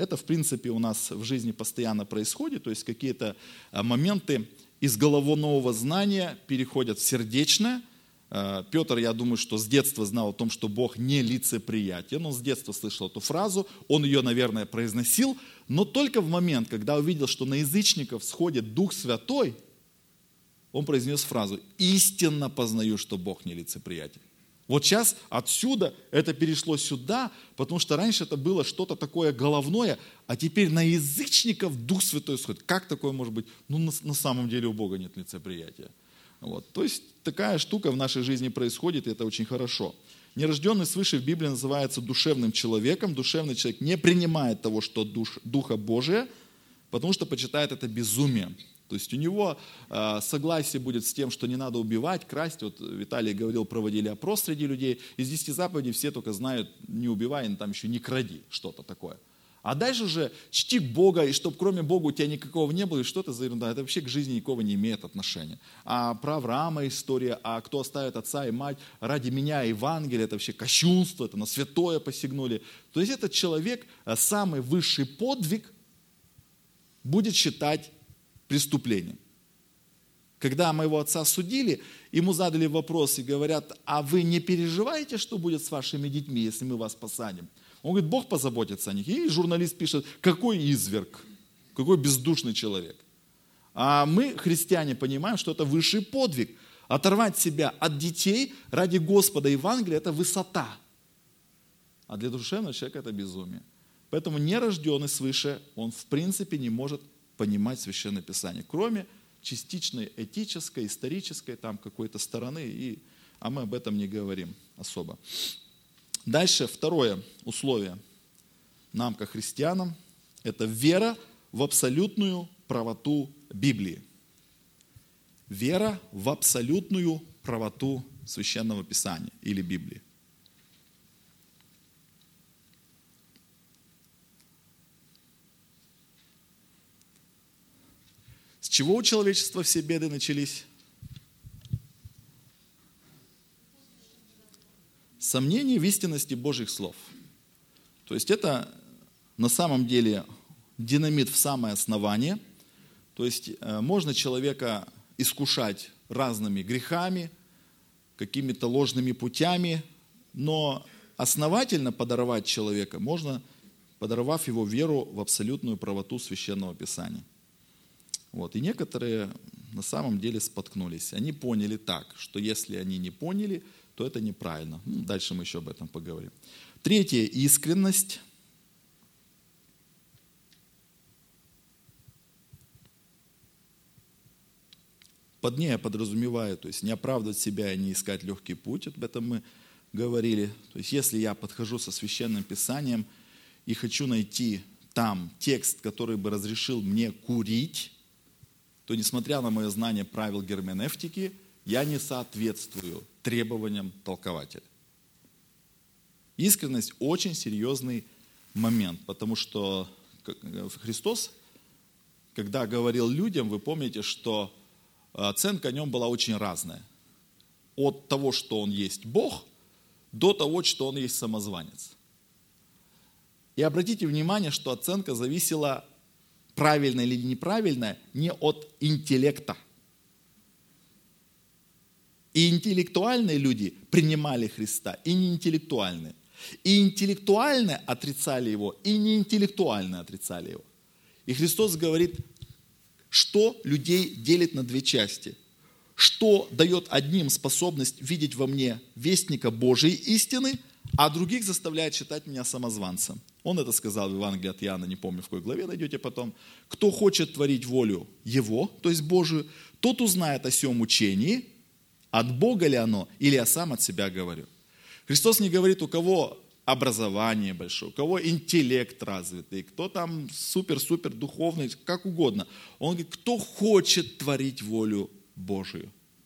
Это, в принципе, у нас в жизни постоянно происходит, то есть какие-то моменты из головного знания переходят в сердечное. Петр, я думаю, что с детства знал о том, что Бог не лицеприятен. Он с детства слышал эту фразу, он ее, наверное, произносил, но только в момент, когда увидел, что на язычников сходит Дух Святой, он произнес фразу: «Истинно познаю, что Бог не лицеприятен». Вот сейчас отсюда это перешло сюда, потому что раньше это было что-то такое головное, а теперь на язычников Дух Святой сходит. Как такое может быть? Ну, на, на самом деле у Бога нет лицеприятия. Вот. То есть такая штука в нашей жизни происходит, и это очень хорошо. Нерожденный свыше в Библии называется душевным человеком. Душевный человек не принимает того, что душ, Духа Божия, потому что почитает это безумием. То есть у него э, согласие будет с тем, что не надо убивать, красть. Вот Виталий говорил, проводили опрос среди людей. Из десяти заповедей все только знают: не убивай, там еще не кради, что-то такое. А дальше же чти Бога, и чтобы кроме Бога у тебя никакого не было, и что это за ерунда? Это вообще к жизни никакого не имеет отношения. А про Авраама история, а кто оставит отца и мать ради меня, Евангелие, это вообще кощунство, это на святое посягнули. То есть этот человек самый высший подвиг будет считать преступлением. Когда моего отца судили, ему задали вопрос и говорят: а вы не переживаете, что будет с вашими детьми, если мы вас посадим? Он говорит: Бог позаботится о них. И журналист пишет: какой изверг, какой бездушный человек. А мы, христиане, понимаем, что это высший подвиг. Оторвать себя от детей ради Господа Евангелия – это высота. А для душевного человека это безумие. Поэтому нерожденный свыше, он в принципе не может понимать Священное Писание, кроме частичной этической, исторической там какой-то стороны, и, а мы об этом не говорим особо. Дальше второе условие нам, как христианам, это вера в абсолютную правоту Библии. Вера в абсолютную правоту Священного Писания или Библии. С чего у человечества все беды начались? Сомнение в истинности Божьих слов. То есть это на самом деле динамит в самое основание. То есть можно человека искушать разными грехами, какими-то ложными путями, но основательно подорвать человека можно, подорвав его веру в абсолютную правоту Священного Писания. Вот. И некоторые на самом деле споткнулись. Они поняли так, что если они не поняли, то это неправильно. Ну, дальше мы еще об этом поговорим. Третье – искренность. Под ней я подразумеваю, то есть не оправдывать себя и не искать легкий путь, об этом мы говорили. То есть если я подхожу со Священным Писанием и хочу найти там текст, который бы разрешил мне курить, то, несмотря на мое знание правил герменевтики, я не соответствую требованиям толкователя. Искренность – очень серьезный момент, потому что Христос, когда говорил людям, вы помните, что оценка о нем была очень разная. От того, что он есть Бог, до того, что он есть самозванец. И обратите внимание, что оценка зависела, правильная или неправильная, не от интеллекта. И интеллектуальные люди принимали Христа, и неинтеллектуальные. И интеллектуальные отрицали Его, и неинтеллектуальные отрицали Его. И Христос говорит, что людей делит на две части. Что дает одним способность видеть во мне вестника Божьей истины, а других заставляет считать меня самозванцем. Он это сказал в Евангелии от Иоанна, не помню, в какой главе найдете потом. Кто хочет творить волю Его, то есть Божию, тот узнает о сем учении, от Бога ли оно, или я сам от себя говорю. Христос не говорит, у кого образование большое, у кого интеллект развитый, кто там супер-супер духовный, как угодно. Он говорит, кто хочет творить волю Божию.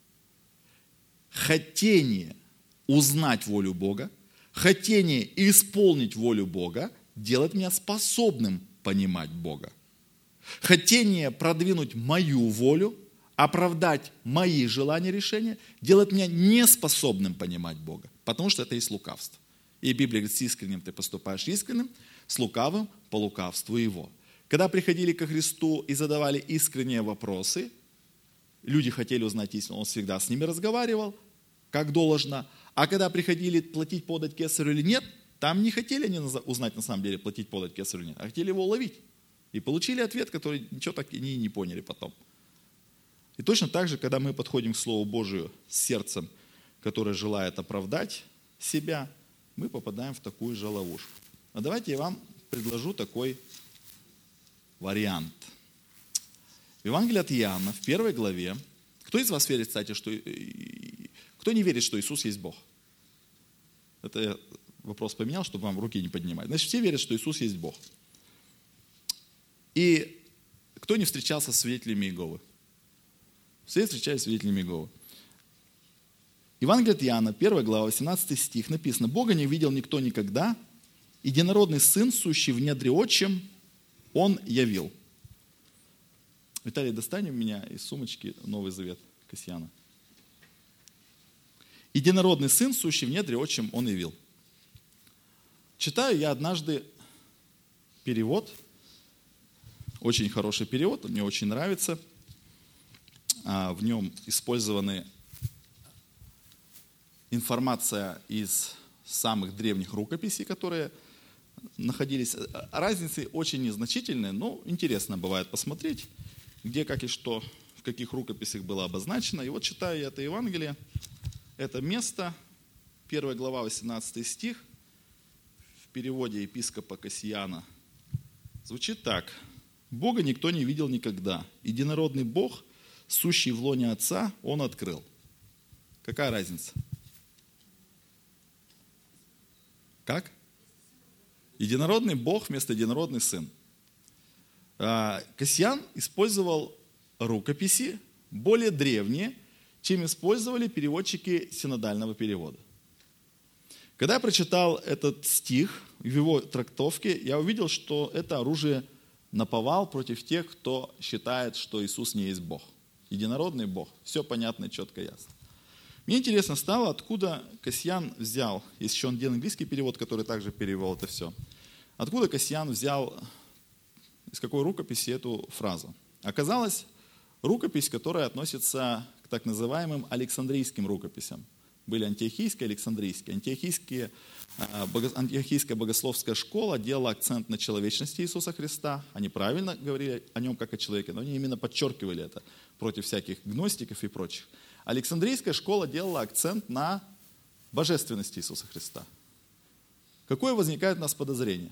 Хотение узнать волю Бога, хотение исполнить волю Бога делает меня способным понимать Бога. Хотение продвинуть мою волю, оправдать мои желания, решения, делает меня неспособным понимать Бога, потому что это есть лукавство. И Библия говорит, с искренним ты поступаешь искренним, с лукавым по лукавству его. Когда приходили ко Христу и задавали искренние вопросы, люди хотели узнать истину, он всегда с ними разговаривал, как должно. А когда приходили платить подать кесарю или нет, там не хотели они узнать на самом деле, платить подать кесарю или нет, а хотели его уловить. И получили ответ, который ничего так и не, не поняли потом. И точно так же, когда мы подходим к Слову Божию с сердцем, которое желает оправдать себя, мы попадаем в такую же ловушку. А давайте я вам предложу такой вариант. В Евангелии от Иоанна, в первой главе, кто из вас верит, кстати, что... Кто не верит, что Иисус есть Бог? Это я вопрос поменял, чтобы вам руки не поднимать. Значит, все верят, что Иисус есть Бог. И кто не встречался с свидетелями Иеговы? Все встречались с свидетелями Иеговы. Евангелие от Иоанна, первая глава, восемнадцатый стих, написано: «Бога не видел никто никогда, единородный Сын, сущий в недре Отчим, Он явил». Виталий, достань у меня из сумочки Новый Завет Кассиана. «Единородный Сын, сущий в недре Отчим, Он явил». Читаю я однажды перевод, очень хороший перевод, мне очень нравится. В нем использованы информация из самых древних рукописей, которые находились. Разницы очень незначительные, но интересно бывает посмотреть, где, как и что, в каких рукописях было обозначено. И вот читаю я это Евангелие, это место, первая глава, восемнадцатый стих, в переводе епископа Кассиана звучит так: «Бога никто не видел никогда, единородный Бог, сущий в лоне Отца, Он открыл». Какая разница? Как? Единородный Бог вместо единородный Сын. Кассиан использовал рукописи более древние, чем использовали переводчики синодального перевода. Когда я прочитал этот стих в его трактовке, я увидел, что это оружие наповал против тех, кто считает, что Иисус не есть Бог. Единородный Бог. Все понятно, четко, ясно. Мне интересно стало, откуда Кассиан взял, есть еще один английский перевод, который также перевел это все, откуда Кассиан взял, из какой рукописи эту фразу. Оказалось, рукопись, которая относится к так называемым Александрийским рукописям. Были антиохийские, Александрийские. Антиохийские, антиохийская богословская школа делала акцент на человечности Иисуса Христа. Они правильно говорили о нем как о человеке, но они именно подчеркивали это против всяких гностиков и прочих. Александрийская школа делала акцент на божественности Иисуса Христа. Какое возникает у нас подозрение?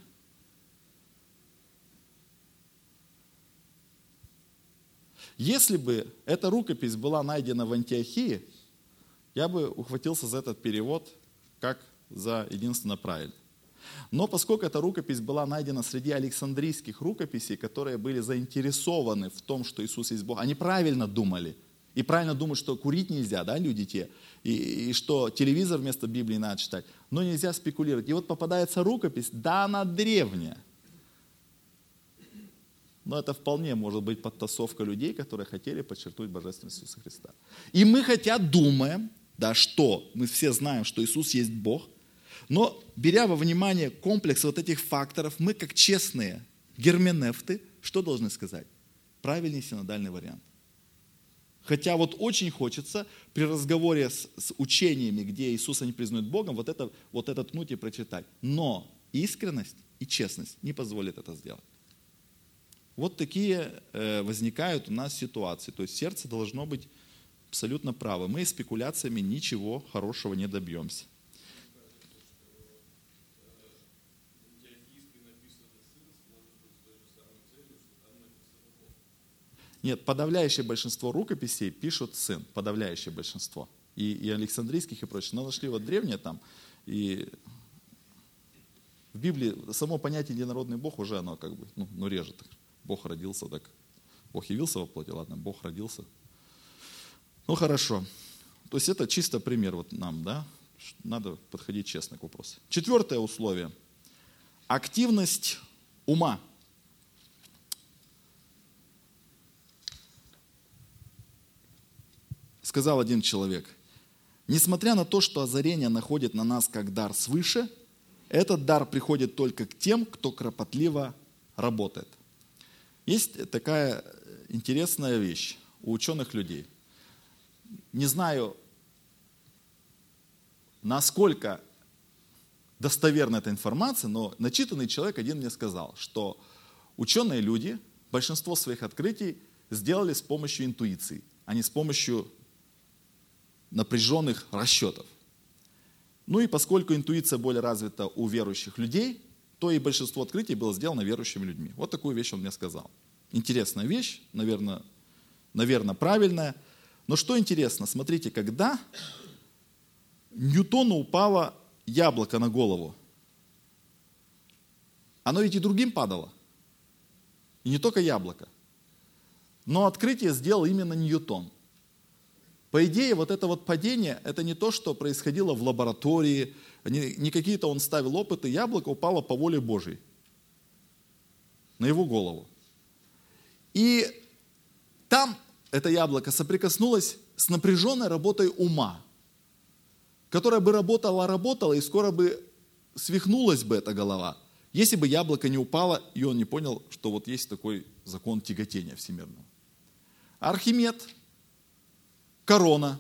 Если бы эта рукопись была найдена в Антиохии, я бы ухватился за этот перевод как за единственно правильный. Но поскольку эта рукопись была найдена среди александрийских рукописей, которые были заинтересованы в том, что Иисус есть Бог, они правильно думали. И правильно думают, что курить нельзя, да, люди те, и, и что телевизор вместо Библии надо читать, но нельзя спекулировать. И вот попадается рукопись, да, она древняя. Но это вполне может быть подтасовка людей, которые хотели подчеркнуть божественность Иисуса Христа. И мы хотя думаем, да, что мы все знаем, что Иисус есть Бог, но беря во внимание комплекс вот этих факторов, мы как честные герменевты, что должны сказать? Правильный синодальный вариант. Хотя вот очень хочется при разговоре с, с учениями, где Иисуса не признают Богом, вот это, вот это ткнуть и прочитать. Но искренность и честность не позволят это сделать. Вот такие э, возникают у нас ситуации. То есть сердце должно быть абсолютно право. Мы спекуляциями ничего хорошего не добьемся. Нет, подавляющее большинство рукописей пишут сын, подавляющее большинство. И, и Александрийских, и прочее. Но нашли вот древние там, и в Библии само понятие единородный Бог уже оно как бы, ну, ну режет. Бог родился, так, Бог явился во плоти, ладно, Бог родился. Ну хорошо. То есть это чисто пример вот нам, да, надо подходить честно к вопросу. Четвертое условие. Активность ума. Сказал один человек: несмотря на то, что озарение находит на нас как дар свыше, этот дар приходит только к тем, кто кропотливо работает. Есть такая интересная вещь у ученых людей. Не знаю, насколько достоверна эта информация, но начитанный человек один мне сказал, что ученые люди большинство своих открытий сделали с помощью интуиции, а не с помощью напряженных расчетов. Ну и поскольку интуиция более развита у верующих людей, то и большинство открытий было сделано верующими людьми. Вот такую вещь он мне сказал. Интересная вещь, наверное, наверное, правильная. Но что интересно, смотрите, когда Ньютону упало яблоко на голову, оно ведь и другим падало. И не только яблоко. Но открытие сделал именно Ньютон. По идее, вот это вот падение, это не то, что происходило в лаборатории, не, не какие-то он ставил опыты, яблоко упало по воле Божьей на его голову. И там это яблоко соприкоснулось с напряженной работой ума, которая бы работала, работала, и скоро бы свихнулась бы эта голова, если бы яблоко не упало, и он не понял, что вот есть такой закон тяготения всемирного. Архимед, корона,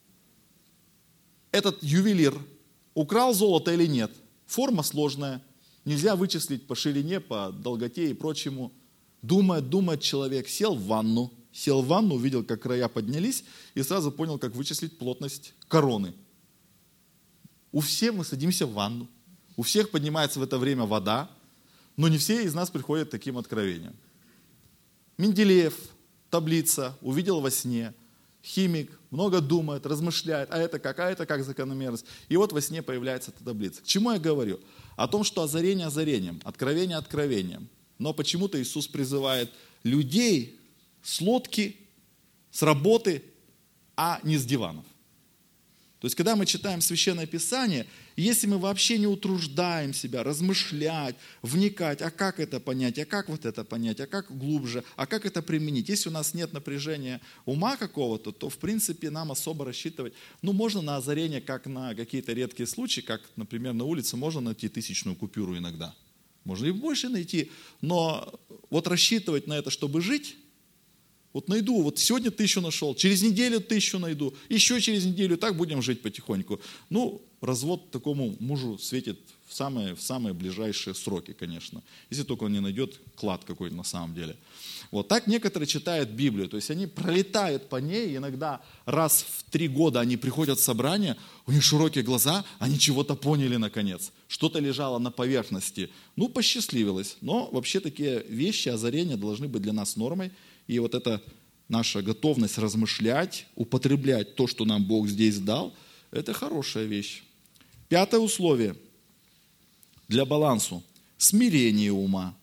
этот ювелир украл золото или нет? Форма сложная, нельзя вычислить по ширине, по долготе и прочему. Думает, думает человек, сел в ванну, сел в ванну, увидел, как края поднялись, и сразу понял, как вычислить плотность короны. У всех мы садимся в ванну, у всех поднимается в это время вода, но не все из нас приходят к таким откровениям. Менделеев, таблица, увидел во сне, химик, много думает, размышляет, а это как, а это как закономерность. И вот во сне появляется эта таблица. К чему я говорю? О том, что озарение озарением, откровение откровением. Но почему-то Иисус призывает людей с лодки, с работы, а не с диванов. То есть, когда мы читаем Священное Писание, если мы вообще не утруждаем себя размышлять, вникать, а как это понять, а как вот это понять, а как глубже, а как это применить. Если у нас нет напряжения ума какого-то, то, в принципе, нам особо рассчитывать, ну, можно на озарение, как на какие-то редкие случаи, как, например, на улице можно найти тысячную купюру иногда. Можно и больше найти, но вот рассчитывать на это, чтобы жить, вот найду, вот сегодня тысячу нашел, через неделю тысячу найду, еще через неделю, так будем жить потихоньку. Ну, развод такому мужу светит в самые, в самые ближайшие сроки, конечно. Если только он не найдет клад какой-то на самом деле. Вот так некоторые читают Библию, то есть они пролетают по ней, иногда раз в три года они приходят в собрание, у них широкие глаза, они чего-то поняли наконец, что-то лежало на поверхности. Ну, посчастливилось, но вообще такие вещи, озарения должны быть для нас нормой. И вот эта наша готовность размышлять, употреблять то, что нам Бог здесь дал, это хорошая вещь. Пятое условие для балансу – смирение ума.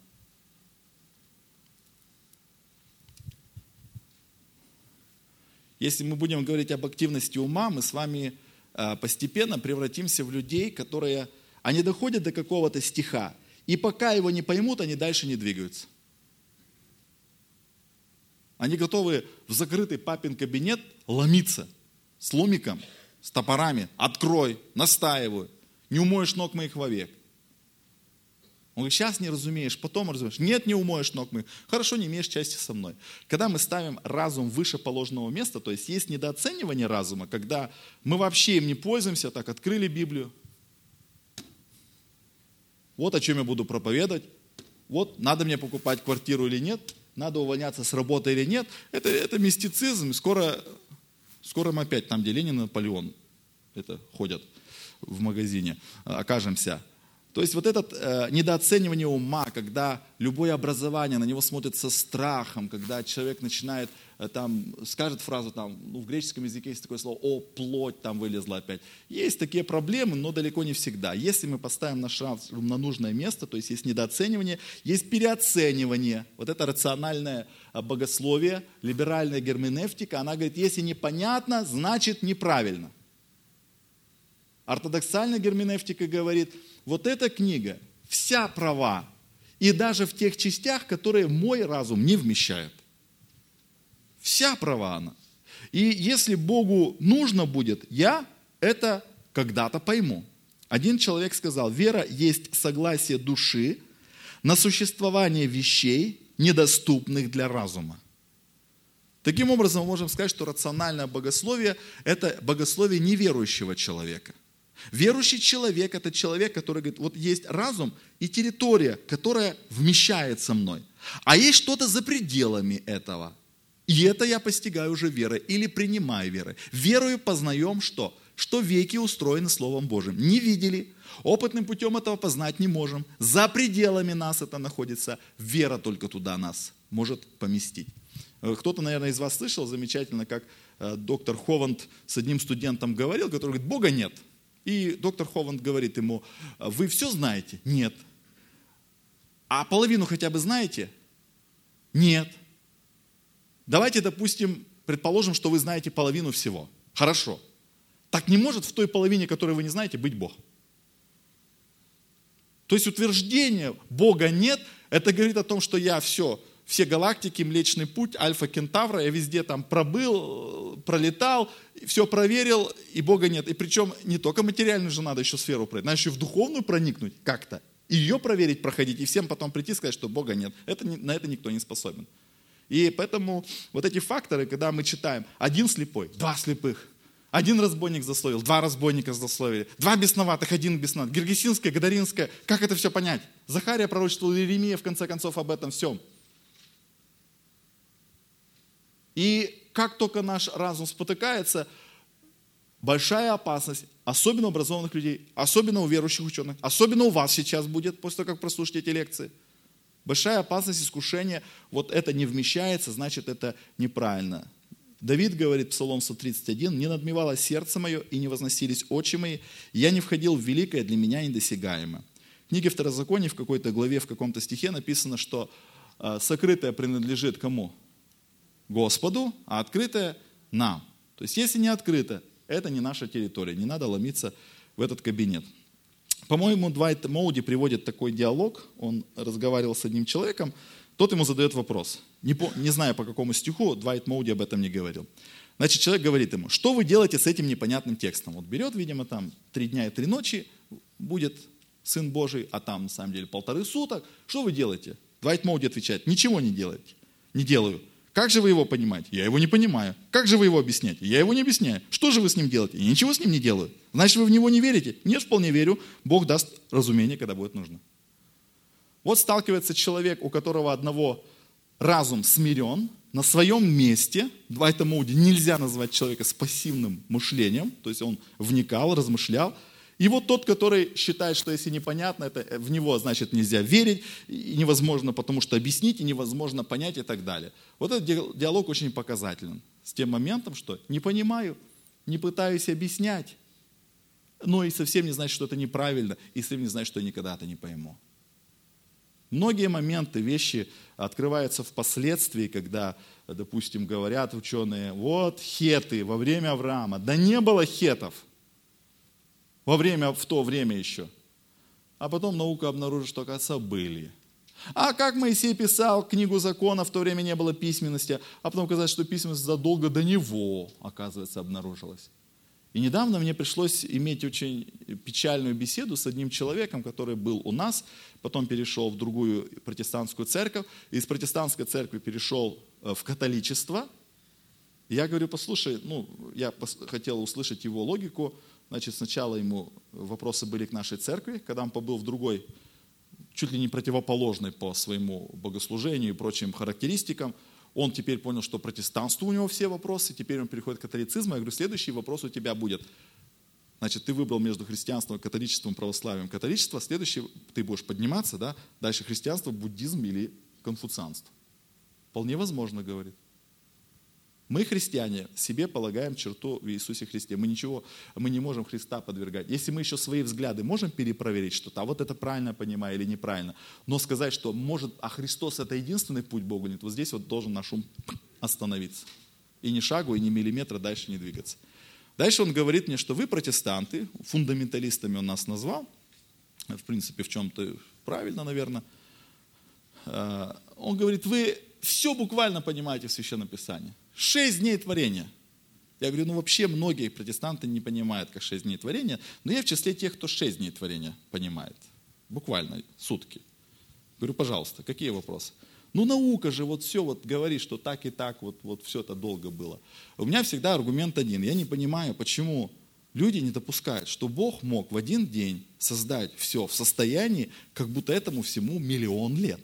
Если мы будем говорить об активности ума, мы с вами постепенно превратимся в людей, которые, они доходят до какого-то стиха, и пока его не поймут, они дальше не двигаются. Они готовы в закрытый папин кабинет ломиться с ломиком, с топорами. Открой, настаиваю. Не умоешь ног моих вовек. Он говорит, сейчас не разумеешь, потом разумеешь. Нет, не умоешь ног моих. Хорошо, не имеешь части со мной. Когда мы ставим разум выше положенного места, то есть есть недооценивание разума, когда мы вообще им не пользуемся, так открыли Библию. Вот о чем я буду проповедовать. Вот надо мне покупать квартиру или нет. Надо увольняться с работы или нет, это, это мистицизм. Скоро, скоро мы опять там, где Ленин и Наполеон это ходят в магазине, окажемся. То есть вот это э, недооценивание ума, когда любое образование, на него смотрят со страхом, когда человек начинает, э, там, скажет фразу, там, ну, в греческом языке есть такое слово, о, плоть там вылезла опять. Есть такие проблемы, но далеко не всегда. Если мы поставим наш разум на нужное место, то есть есть недооценивание, есть переоценивание. Вот это рациональное богословие, либеральная герменевтика, она говорит, если непонятно, значит неправильно. Ортодоксальная герменевтика говорит, вот эта книга вся права, и даже в тех частях, которые мой разум не вмещает. Вся права она. И если Богу нужно будет, я это когда-то пойму. Один человек сказал, вера есть согласие души на существование вещей, недоступных для разума. Таким образом, мы можем сказать, что рациональное богословие – это богословие неверующего человека. Верующий человек – это человек, который говорит, вот есть разум и территория, которая вмещается мной. А есть что-то за пределами этого. И это я постигаю уже верой или принимаю верой. Верою познаем что? Что веки устроены Словом Божьим. Не видели, опытным путем этого познать не можем. За пределами нас это находится. Вера только туда нас может поместить. Кто-то, наверное, из вас слышал замечательно, как доктор Хованд с одним студентом говорил, который говорит, Бога нет. И доктор Хованд говорит ему, вы все знаете? Нет. А половину хотя бы знаете? Нет. Давайте, допустим, предположим, что вы знаете половину всего. Хорошо. Так не может в той половине, которую вы не знаете, быть Бог. То есть утверждение Бога нет, это говорит о том, что я все, все галактики, Млечный Путь, Альфа Кентавра, я везде там пробыл, пролетал, все проверил, и Бога нет. И причем не только материальную же надо еще сферу пройти, надо еще в духовную проникнуть как-то, и ее проверить, проходить, и всем потом прийти и сказать, что Бога нет. Это, на это никто не способен. И поэтому вот эти факторы, когда мы читаем, один слепой, два слепых, один разбойник засловил, два разбойника засловили, два бесноватых, один бесноватый, Гергесинская, Гадаринская, как это все понять? Захария пророчествовал, Иеремия в конце концов об этом всем. И как только наш разум спотыкается, большая опасность, особенно у образованных людей, особенно у верующих ученых, особенно у вас сейчас будет, после того, как прослушаете эти лекции. Большая опасность искушения, вот это не вмещается, значит, это неправильно. Давид говорит, Псалом сто тридцать один, «Не надмевало сердце мое, и не возносились очи мои, я не входил в великое, для меня недосягаемое». В книге Второзакония в какой-то главе, в каком-то стихе написано, что э, сокрытое принадлежит кому? Господу, а открытое нам. То есть, если не открыто, это не наша территория, не надо ломиться в этот кабинет. По-моему, Двайт Моуди приводит такой диалог, он разговаривал с одним человеком, тот ему задает вопрос. Не, по, не знаю, по какому стиху, Двайт Моуди об этом не говорил. Значит, человек говорит ему, что вы делаете с этим непонятным текстом? Вот берет, видимо, там три дня и три ночи будет Сын Божий, а там, на самом деле, полторы суток. Что вы делаете? Двайт Моуди отвечает, ничего не делаете, не делаю. Как же вы его понимаете? Я его не понимаю. Как же вы его объясняете? Я его не объясняю. Что же вы с ним делаете? Я ничего с ним не делаю. Значит, вы в него не верите? Нет, вполне верю. Бог даст разумение, когда будет нужно. Вот сталкивается человек, у которого одного разум смирен, на своем месте. Двайта Моуди нельзя назвать человека с пассивным мышлением, то есть он вникал, размышлял. И вот тот, который считает, что если непонятно, это в него, значит, нельзя верить, и невозможно, потому что объяснить, и невозможно понять и так далее. Вот этот диалог очень показателен. С тем моментом, что не понимаю, не пытаюсь объяснять, но и совсем не значит, что это неправильно, и совсем не значит, что я никогда это не пойму. Многие моменты, вещи открываются впоследствии, когда, допустим, говорят ученые, вот хеты во время Авраама. Да не было хетов. Во время, в то время еще. А потом наука обнаружит, что, оказывается, были. А как Моисей писал книгу закона, в то время не было письменности, а потом оказалось, что письменность задолго до него, оказывается, обнаружилась. И недавно мне пришлось иметь очень печальную беседу с одним человеком, который был у нас, потом перешел в другую протестантскую церковь, из протестантской церкви перешел в католичество. И я говорю, послушай, ну, я хотел услышать его логику. Значит, сначала ему вопросы были к нашей церкви, когда он побыл в другой, чуть ли не противоположной по своему богослужению и прочим характеристикам. Он теперь понял, что протестанство у него все вопросы, теперь он переходит к католицизму. Я говорю, следующий вопрос у тебя будет. Значит, ты выбрал между христианством, католичеством, православием, католичество. Следующий ты будешь подниматься, да? Дальше христианство, буддизм или конфуцианство. Вполне возможно, говорит. Мы, христиане, себе полагаем черту в Иисусе Христе. Мы ничего, мы не можем Христа подвергать. Если мы еще свои взгляды можем перепроверить что-то, а вот это правильно понимаю или неправильно, но сказать, что может, а Христос это единственный путь к Богу, нет, вот здесь вот должен наш ум остановиться. И ни шагу, и ни миллиметра дальше не двигаться. Дальше он говорит мне, что вы протестанты, фундаменталистами он нас назвал, в принципе, в чем-то правильно, наверное. Он говорит, вы все буквально понимаете в Священном Писании. Шесть дней творения. Я говорю, ну вообще многие протестанты не понимают, как шесть дней творения, но я в числе тех, кто шесть дней творения понимает. Буквально сутки. Говорю, пожалуйста, какие вопросы? Ну, наука же вот все вот говорит, что так и так, вот, вот все это долго было. У меня всегда аргумент один. Я не понимаю, почему люди не допускают, что Бог мог в один день создать все в состоянии, как будто этому всему миллион лет.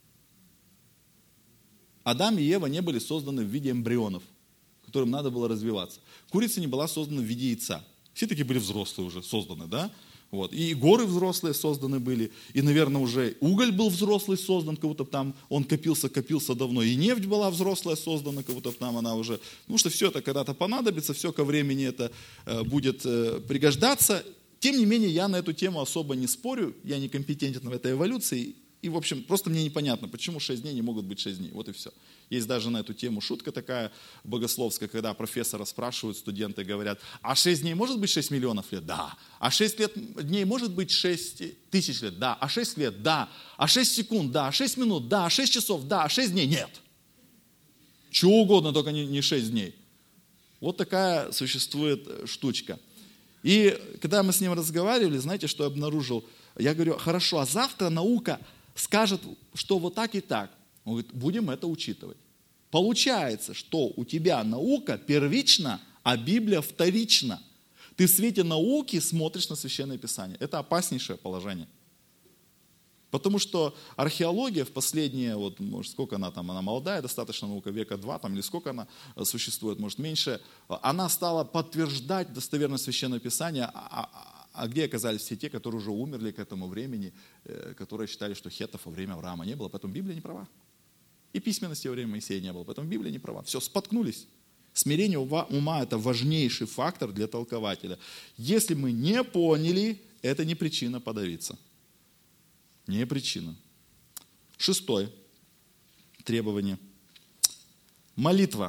Адам и Ева не были созданы в виде эмбрионов, которым надо было развиваться. Курица не была создана в виде яйца. Все такие были взрослые уже, созданы, да? Вот. И горы взрослые созданы были, и, наверное, уже уголь был взрослый создан, как будто там он копился, копился давно, и нефть была взрослая создана, как будто там она уже, потому что все это когда-то понадобится, все ко времени это э, будет э, пригождаться. Тем не менее, я на эту тему особо не спорю, я не компетентен в этой эволюции, и, в общем, просто мне непонятно, почему шесть дней не могут быть шесть дней, вот и все. Есть даже на эту тему шутка такая богословская, когда профессора спрашивают, студенты говорят, а шесть дней может быть шесть миллионов лет? Да. А шесть лет, дней может быть шесть тысяч лет? Да. А шесть лет? Да. А шесть секунд? Да. А шесть минут? Да. А шесть часов? Да. А шесть дней? Нет. Чего угодно, только не шесть дней. Вот такая существует штучка. И когда мы с ним разговаривали, знаете, что я обнаружил? Я говорю, хорошо, а завтра наука скажет, что вот так и так. Он говорит, будем это учитывать. Получается, что у тебя наука первична, а Библия вторична. Ты в свете науки смотришь на Священное Писание. Это опаснейшее положение. Потому что археология в последние, вот, может, сколько она там, она молодая, достаточно наука, века два, там, или сколько она существует, может, меньше, она стала подтверждать достоверность Священного Писания, а, а, а где оказались все те, которые уже умерли к этому времени, которые считали, что хеттов во время Авраама не было, поэтому Библия не права. И письменности во время Моисея не было, поэтому Библия не права. Все, споткнулись. Смирение ума – это важнейший фактор для толкователя. Если мы не поняли, это не причина подавиться. Не причина. Шестое требование. Молитва.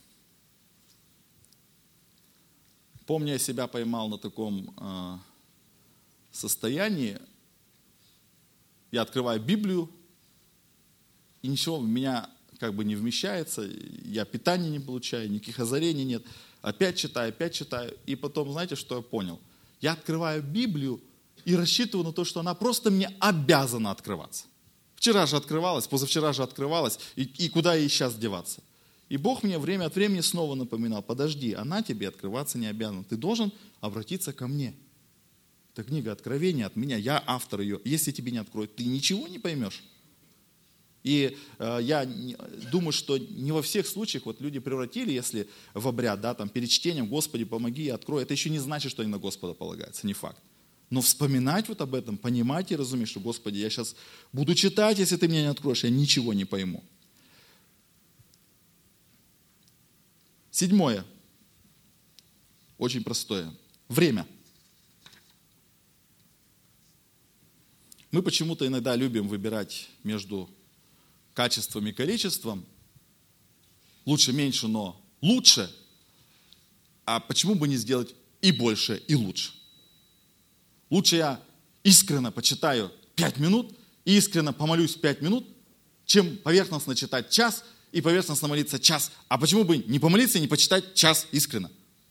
Помню, я себя поймал на таком э, состоянии. Я открываю Библию, и ничего в меня как бы не вмещается, я питания не получаю, никаких озарений нет. Опять читаю, опять читаю. И потом, знаете, что я понял? Я открываю Библию и рассчитываю на то, что она просто мне обязана открываться. Вчера же открывалась, позавчера же открывалась, и, и куда ей сейчас деваться? И Бог мне время от времени снова напоминал, подожди, она тебе открываться не обязана, ты должен обратиться ко мне. Это книга Откровения от меня, я автор ее. Если тебе не откроют, ты ничего не поймешь. И э, я не, думаю, что не во всех случаях вот люди превратили, если в обряд, да, там, перед чтением, Господи, помоги, я открою, это еще не значит, что они на Господа полагаются, не факт. Но вспоминать вот об этом, понимать и разуметь, что, Господи, я сейчас буду читать, если ты меня не откроешь, я ничего не пойму. Седьмое. Очень простое. Время. Мы почему-то иногда любим выбирать между качеством и количеством. Лучше, меньше, но лучше. А почему бы не сделать и больше, и лучше? Лучше я искренне почитаю пять минут, и искренне помолюсь пять минут, чем поверхностно читать час и поверхностно молиться час. А почему бы не помолиться и не почитать час искренне?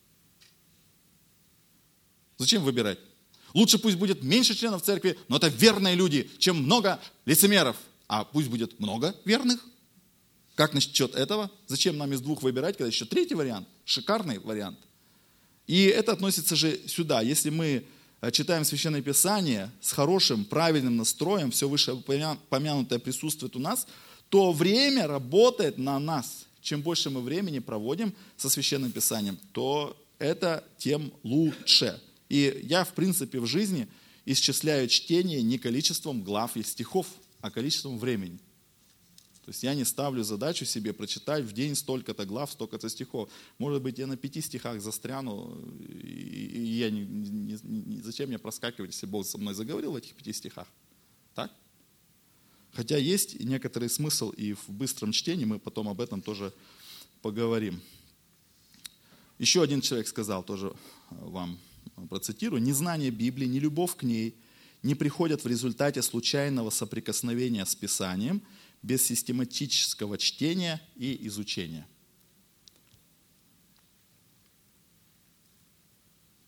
Зачем выбирать? Лучше пусть будет меньше членов церкви, но это верные люди, чем много лицемеров. А пусть будет много верных. Как насчет этого? Зачем нам из двух выбирать, когда еще третий вариант? Шикарный вариант. И это относится же сюда. Если мы читаем Священное Писание с хорошим, правильным настроем, все вышеупомянутое присутствует у нас, то время работает на нас. Чем больше мы времени проводим со Священным Писанием, то это тем лучше. И я, в принципе, в жизни исчисляю чтение не количеством глав и стихов, а количеством времени. То есть я не ставлю задачу себе прочитать в день столько-то глав, столько-то стихов. Может быть, я на пяти стихах застряну, и я не, не, не, зачем мне проскакивать, если Бог со мной заговорил в этих пяти стихах? Так? Хотя есть некоторый смысл и в быстром чтении, мы потом об этом тоже поговорим. Еще один человек сказал, тоже вам процитирую, «Незнание Библии, не любовь к ней не приходят в результате случайного соприкосновения с Писанием, без систематического чтения и изучения».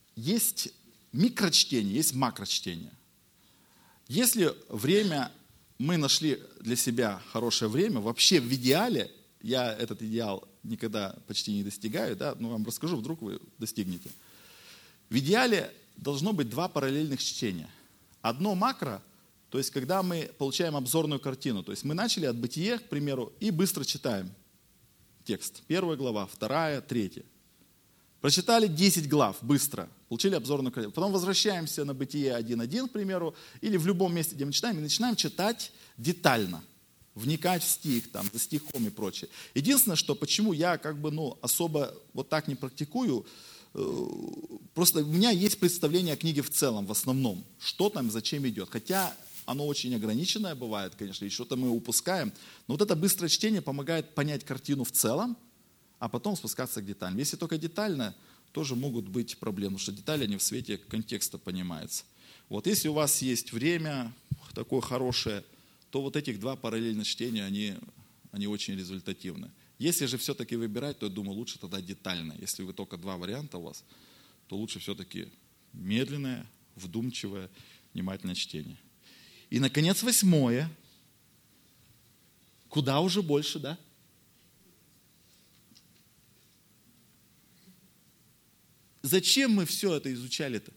Есть микрочтение, есть макрочтение. Если время мы нашли для себя хорошее время, вообще в идеале, я этот идеал никогда почти не достигаю, да, но вам расскажу, вдруг вы достигнете. В идеале должно быть два параллельных чтения. Одно макро, то есть когда мы получаем обзорную картину, то есть мы начали от Бытия, к примеру, и быстро читаем текст. Первая глава, вторая, третья. Прочитали десять глав быстро, получили обзорную картину. Потом возвращаемся на Бытие один один, к примеру, или в любом месте, где мы читаем, и начинаем читать детально, вникать в стих, там, за стихом и прочее. Единственное, что почему я как бы, ну, особо вот так не практикую, э, просто у меня есть представление о книге в целом, в основном, что там, зачем идет. Хотя оно очень ограниченное бывает, конечно, и что-то мы упускаем. Но вот это быстрое чтение помогает понять картину в целом, а потом спускаться к деталям. Если только детально, тоже могут быть проблемы, потому что детали, они в свете контекста понимаются. Вот если у вас есть время такое хорошее, то вот этих два параллельных чтения, они, они очень результативны. Если же все-таки выбирать, то я думаю, лучше тогда детально. Если вы только два варианта у вас, то лучше все-таки медленное, вдумчивое, внимательное чтение. И, наконец, восьмое. Куда уже больше, да? Зачем мы все это изучали-то?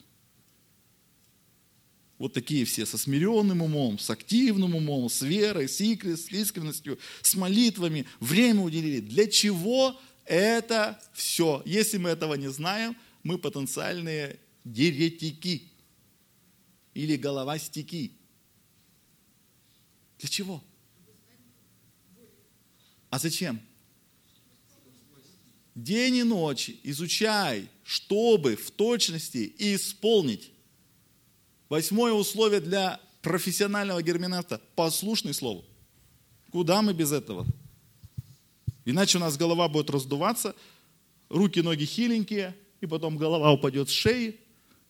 Вот такие все со смиренным умом, с активным умом, с верой, с искренностью, с молитвами. Время уделили. Для чего это все? Если мы этого не знаем, мы потенциальные еретики или головастики. Для чего? А зачем? День и ночь изучай, чтобы в точности исполнить. Восьмое условие для профессионального герменевта – послушный слову. Куда мы без этого? Иначе у нас голова будет раздуваться, руки, ноги хиленькие, и потом голова упадет с шеи,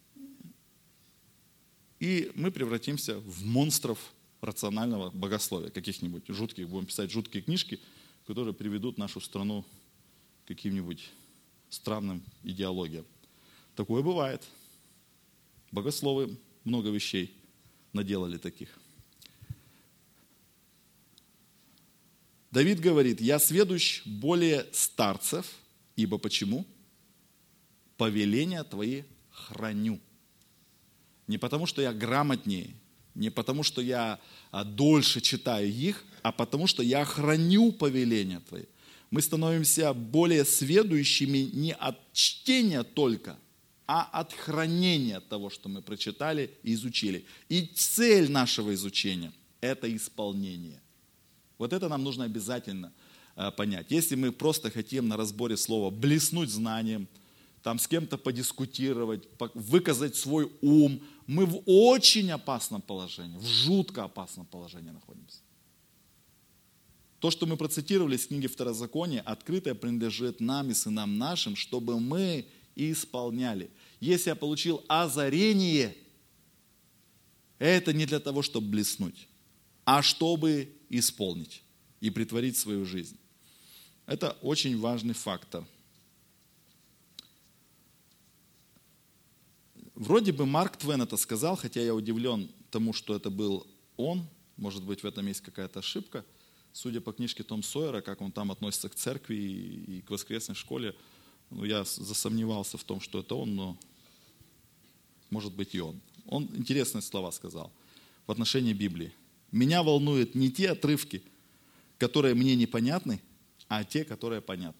и мы превратимся в монстров рационального богословия, каких-нибудь жутких, будем писать жуткие книжки, которые приведут нашу страну к каким-нибудь странным идеологиям. Такое бывает. Богословы много вещей наделали таких. Давид говорит: «Я сведущ более старцев, ибо почему? Повеления твои храню». Не потому, что я грамотнее, не потому, что я дольше читаю их, а потому, что я храню повеления твои. Мы становимся более сведущими не от чтения только, а от хранения того, что мы прочитали и изучили. И цель нашего изучения – это исполнение. Вот это нам нужно обязательно понять. Если мы просто хотим на разборе слова блеснуть знанием, там с кем-то подискутировать, выказать свой ум, мы в очень опасном положении, в жутко опасном положении находимся. То, что мы процитировали из книги Второзакония, открытое принадлежит нам и сынам нашим, чтобы мы исполняли. Если я получил озарение, это не для того, чтобы блеснуть, а чтобы исполнить и претворить свою жизнь. Это очень важный фактор. Вроде бы Марк Твен это сказал, хотя я удивлен тому, что это был он. Может быть, в этом есть какая-то ошибка. Судя по книжке Том Сойера, как он там относится к церкви и к воскресной школе, ну, я засомневался в том, что это он, но может быть и он. Он интересные слова сказал в отношении Библии. «Меня волнуют не те отрывки, которые мне непонятны, а те, которые понятны».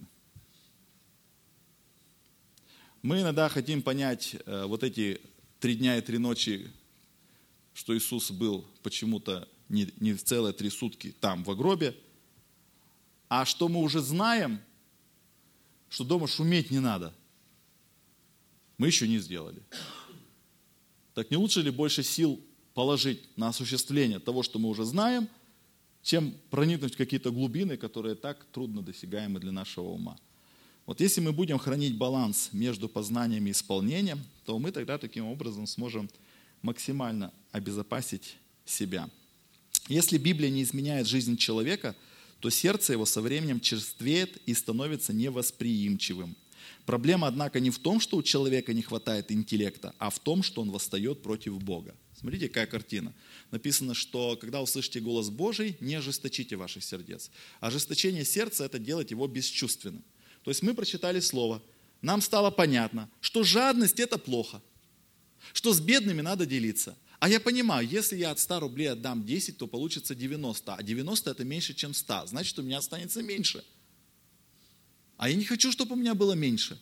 Мы иногда хотим понять э, вот эти три дня и три ночи, что Иисус был почему-то не, не целые три сутки там, в гробе, а что мы уже знаем, что дома шуметь не надо, мы еще не сделали. Так не лучше ли больше сил положить на осуществление того, что мы уже знаем, чем проникнуть в какие-то глубины, которые так трудно досягаемы для нашего ума? Вот если мы будем хранить баланс между познанием и исполнением, то мы тогда таким образом сможем максимально обезопасить себя. Если Библия не изменяет жизнь человека, то сердце его со временем черствеет и становится невосприимчивым. Проблема, однако, не в том, что у человека не хватает интеллекта, а в том, что он восстает против Бога. Смотрите, какая картина. Написано, что когда услышите голос Божий, не ожесточите ваших сердец. Ожесточение сердца – это делать его бесчувственным. То есть мы прочитали слово, нам стало понятно, что жадность – это плохо, что с бедными надо делиться. А я понимаю, если я от ста рублей отдам десять, то получится девяносто, а девяносто это меньше, чем сто, значит, у меня останется меньше. А я не хочу, чтобы у меня было меньше.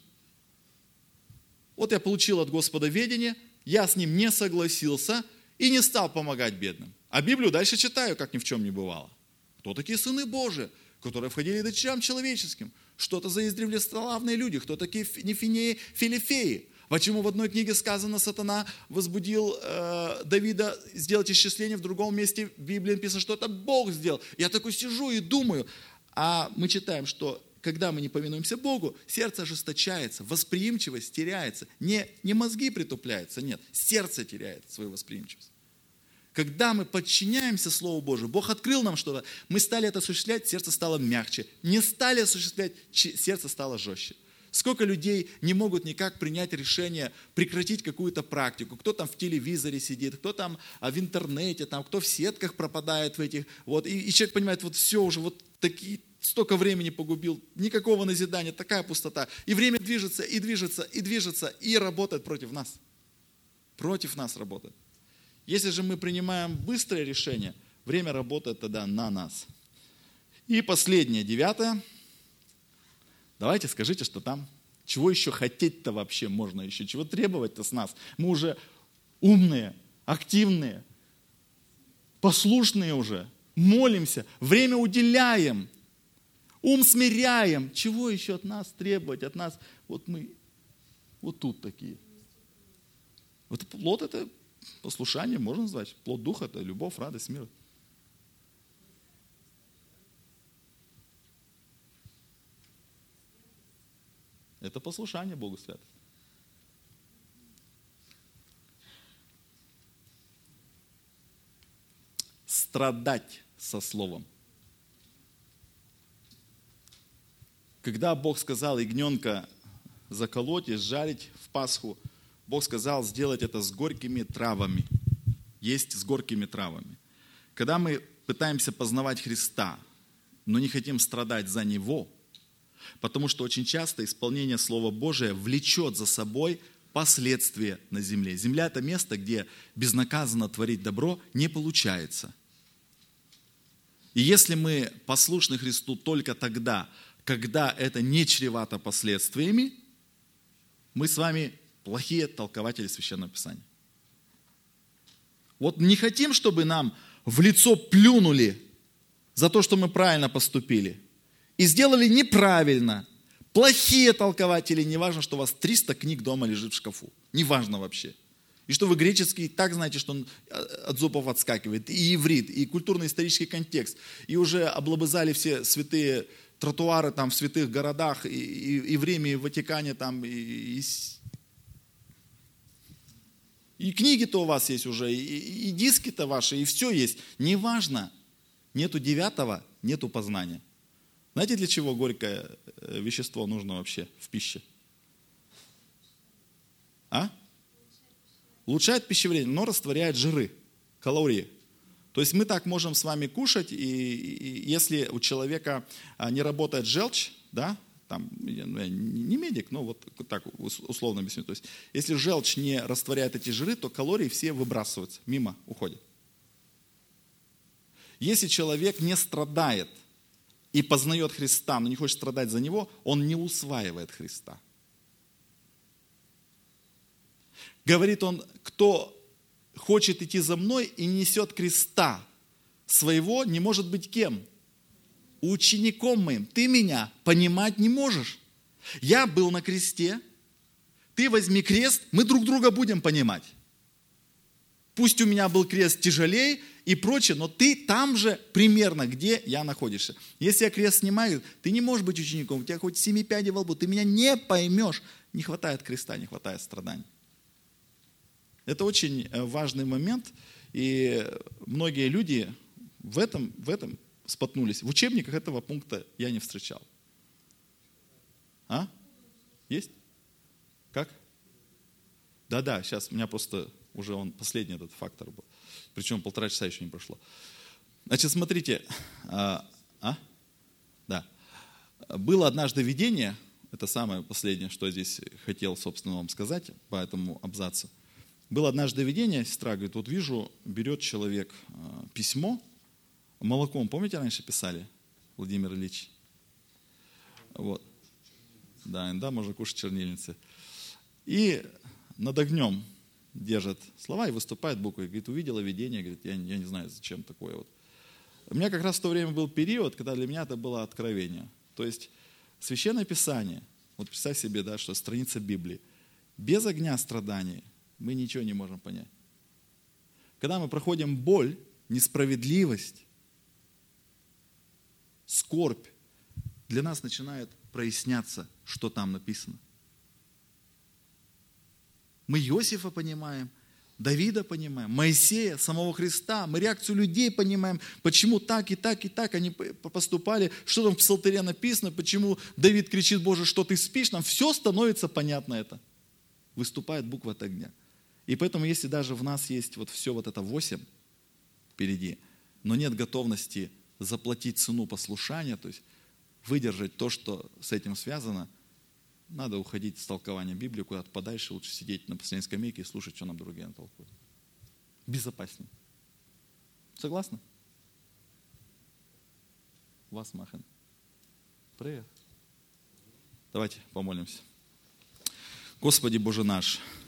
Вот я получил от Господа ведение, я с ним не согласился и не стал помогать бедным. А Библию дальше читаю, как ни в чем не бывало. Кто такие сыны Божии, которые входили дочерям человеческим? Что это за издревле славные люди? Кто такие Нефинеи, Филифеи? Почему в одной книге сказано, сатана возбудил э, Давида сделать исчисление, в другом месте в Библии написано, что это Бог сделал. Я такой сижу и думаю, а мы читаем, что когда мы не повинуемся Богу, сердце ожесточается, восприимчивость теряется. Не, не мозги притупляются, нет, сердце теряет свою восприимчивость. Когда мы подчиняемся Слову Божию, Бог открыл нам что-то, мы стали это осуществлять, сердце стало мягче. Не стали осуществлять, сердце стало жестче. Сколько людей не могут никак принять решение прекратить какую-то практику. Кто там в телевизоре сидит, кто там в интернете, там, кто в сетках пропадает в этих. Вот, и, и человек понимает, вот все уже, вот такие, столько времени погубил, никакого назидания, такая пустота. И время движется, и движется, и движется, и работает против нас. Против нас работает. Если же мы принимаем быстрое решение, время работает тогда на нас. И последнее, девятое. Давайте скажите, что там. Чего еще хотеть-то вообще можно еще? Чего требовать-то с нас? Мы уже умные, активные, послушные уже. Молимся, время уделяем, ум смиряем. Чего еще от нас требовать? От нас, вот мы вот тут такие. Вот плод это послушание, можно назвать. Плод духа это любовь, радость, мир. Это послушание Богу святость. Страдать со словом. Когда Бог сказал ягненка заколоть и сжарить в Пасху, Бог сказал сделать это с горькими травами. Есть с горькими травами. Когда мы пытаемся познавать Христа, но не хотим страдать за Него, потому что очень часто исполнение Слова Божия влечет за собой последствия на земле. Земля – это место, где безнаказанно творить добро не получается. И если мы послушны Христу только тогда, когда это не чревато последствиями, мы с вами плохие толкователи Священного Писания. Вот не хотим, чтобы нам в лицо плюнули за то, что мы правильно поступили. И сделали неправильно. Плохие толкователи, не важно, что у вас триста книг дома лежит в шкафу. Не важно вообще. И что вы греческий так знаете, что он от зубов отскакивает. И иврит, и культурно-исторический контекст. И уже облобызали все святые тротуары там, в святых городах, и, и, и в Риме, и в Ватикане. Там, и, и, и книги-то у вас есть уже, и, и диски-то ваши, и все есть. Не важно. Нету девятого, нету познания. Знаете, для чего горькое вещество нужно вообще в пище? А? Улучшает пищеварение, но растворяет жиры, калории. То есть мы так можем с вами кушать, и, и если у человека не работает желчь, да, там, не медик, но вот так условно объясню. То есть если желчь не растворяет эти жиры, то калории все выбрасываются, мимо уходят. Если человек не страдает и познает Христа, но не хочет страдать за Него, он не усваивает Христа. Говорит он, кто хочет идти за мной и несет креста своего, не может быть кем? Учеником моим. Ты меня понимать не можешь. Я был на кресте, ты возьми крест, мы друг друга будем понимать. Пусть у меня был крест тяжелее и прочее, но ты там же примерно, где я находишься. Если я крест снимаю, ты не можешь быть учеником, у тебя хоть семи пядей во лбу, ты меня не поймешь. Не хватает креста, не хватает страданий. Это очень важный момент, и многие люди в этом, в этом споткнулись. В учебниках этого пункта я не встречал. А? Есть? Как? Да-да, сейчас у меня просто Уже он последний этот фактор был. Причем полтора часа еще не прошло. Значит, смотрите. А? а? Да. Было однажды видение, это самое последнее, что я здесь хотел, собственно, вам сказать по этому абзацу. Было однажды видение, сестра говорит, вот вижу, берет человек письмо, молоком, помните, раньше писали, Владимир Ильич? Вот. Да, иногда можно кушать чернильницы. И над огнем держит слова и выступает буквой. Говорит, увидела видение, говорит, я, я не знаю, зачем такое. Вот. У меня как раз в то время был период, когда для меня это было откровение. То есть Священное Писание, вот представь себе, да, что страница Библии, без огня страданий мы ничего не можем понять. Когда мы проходим боль, несправедливость, скорбь, для нас начинает проясняться, что там написано. Мы Иосифа понимаем, Давида понимаем, Моисея, самого Христа, мы реакцию людей понимаем, почему так и так и так они поступали, что там в Псалтыре написано, почему Давид кричит, Боже, что ты спишь, нам все становится понятно это. Выступает буква от огня. И поэтому, если даже в нас есть вот все вот это восемь впереди, но нет готовности заплатить цену послушания, то есть выдержать то, что с этим связано, надо уходить с толкования Библии куда-то подальше, лучше сидеть на последней скамейке и слушать, что нам другие натолкуют. Безопаснее. Согласны? Вас махен. Привет. Давайте помолимся. Господи Боже наш,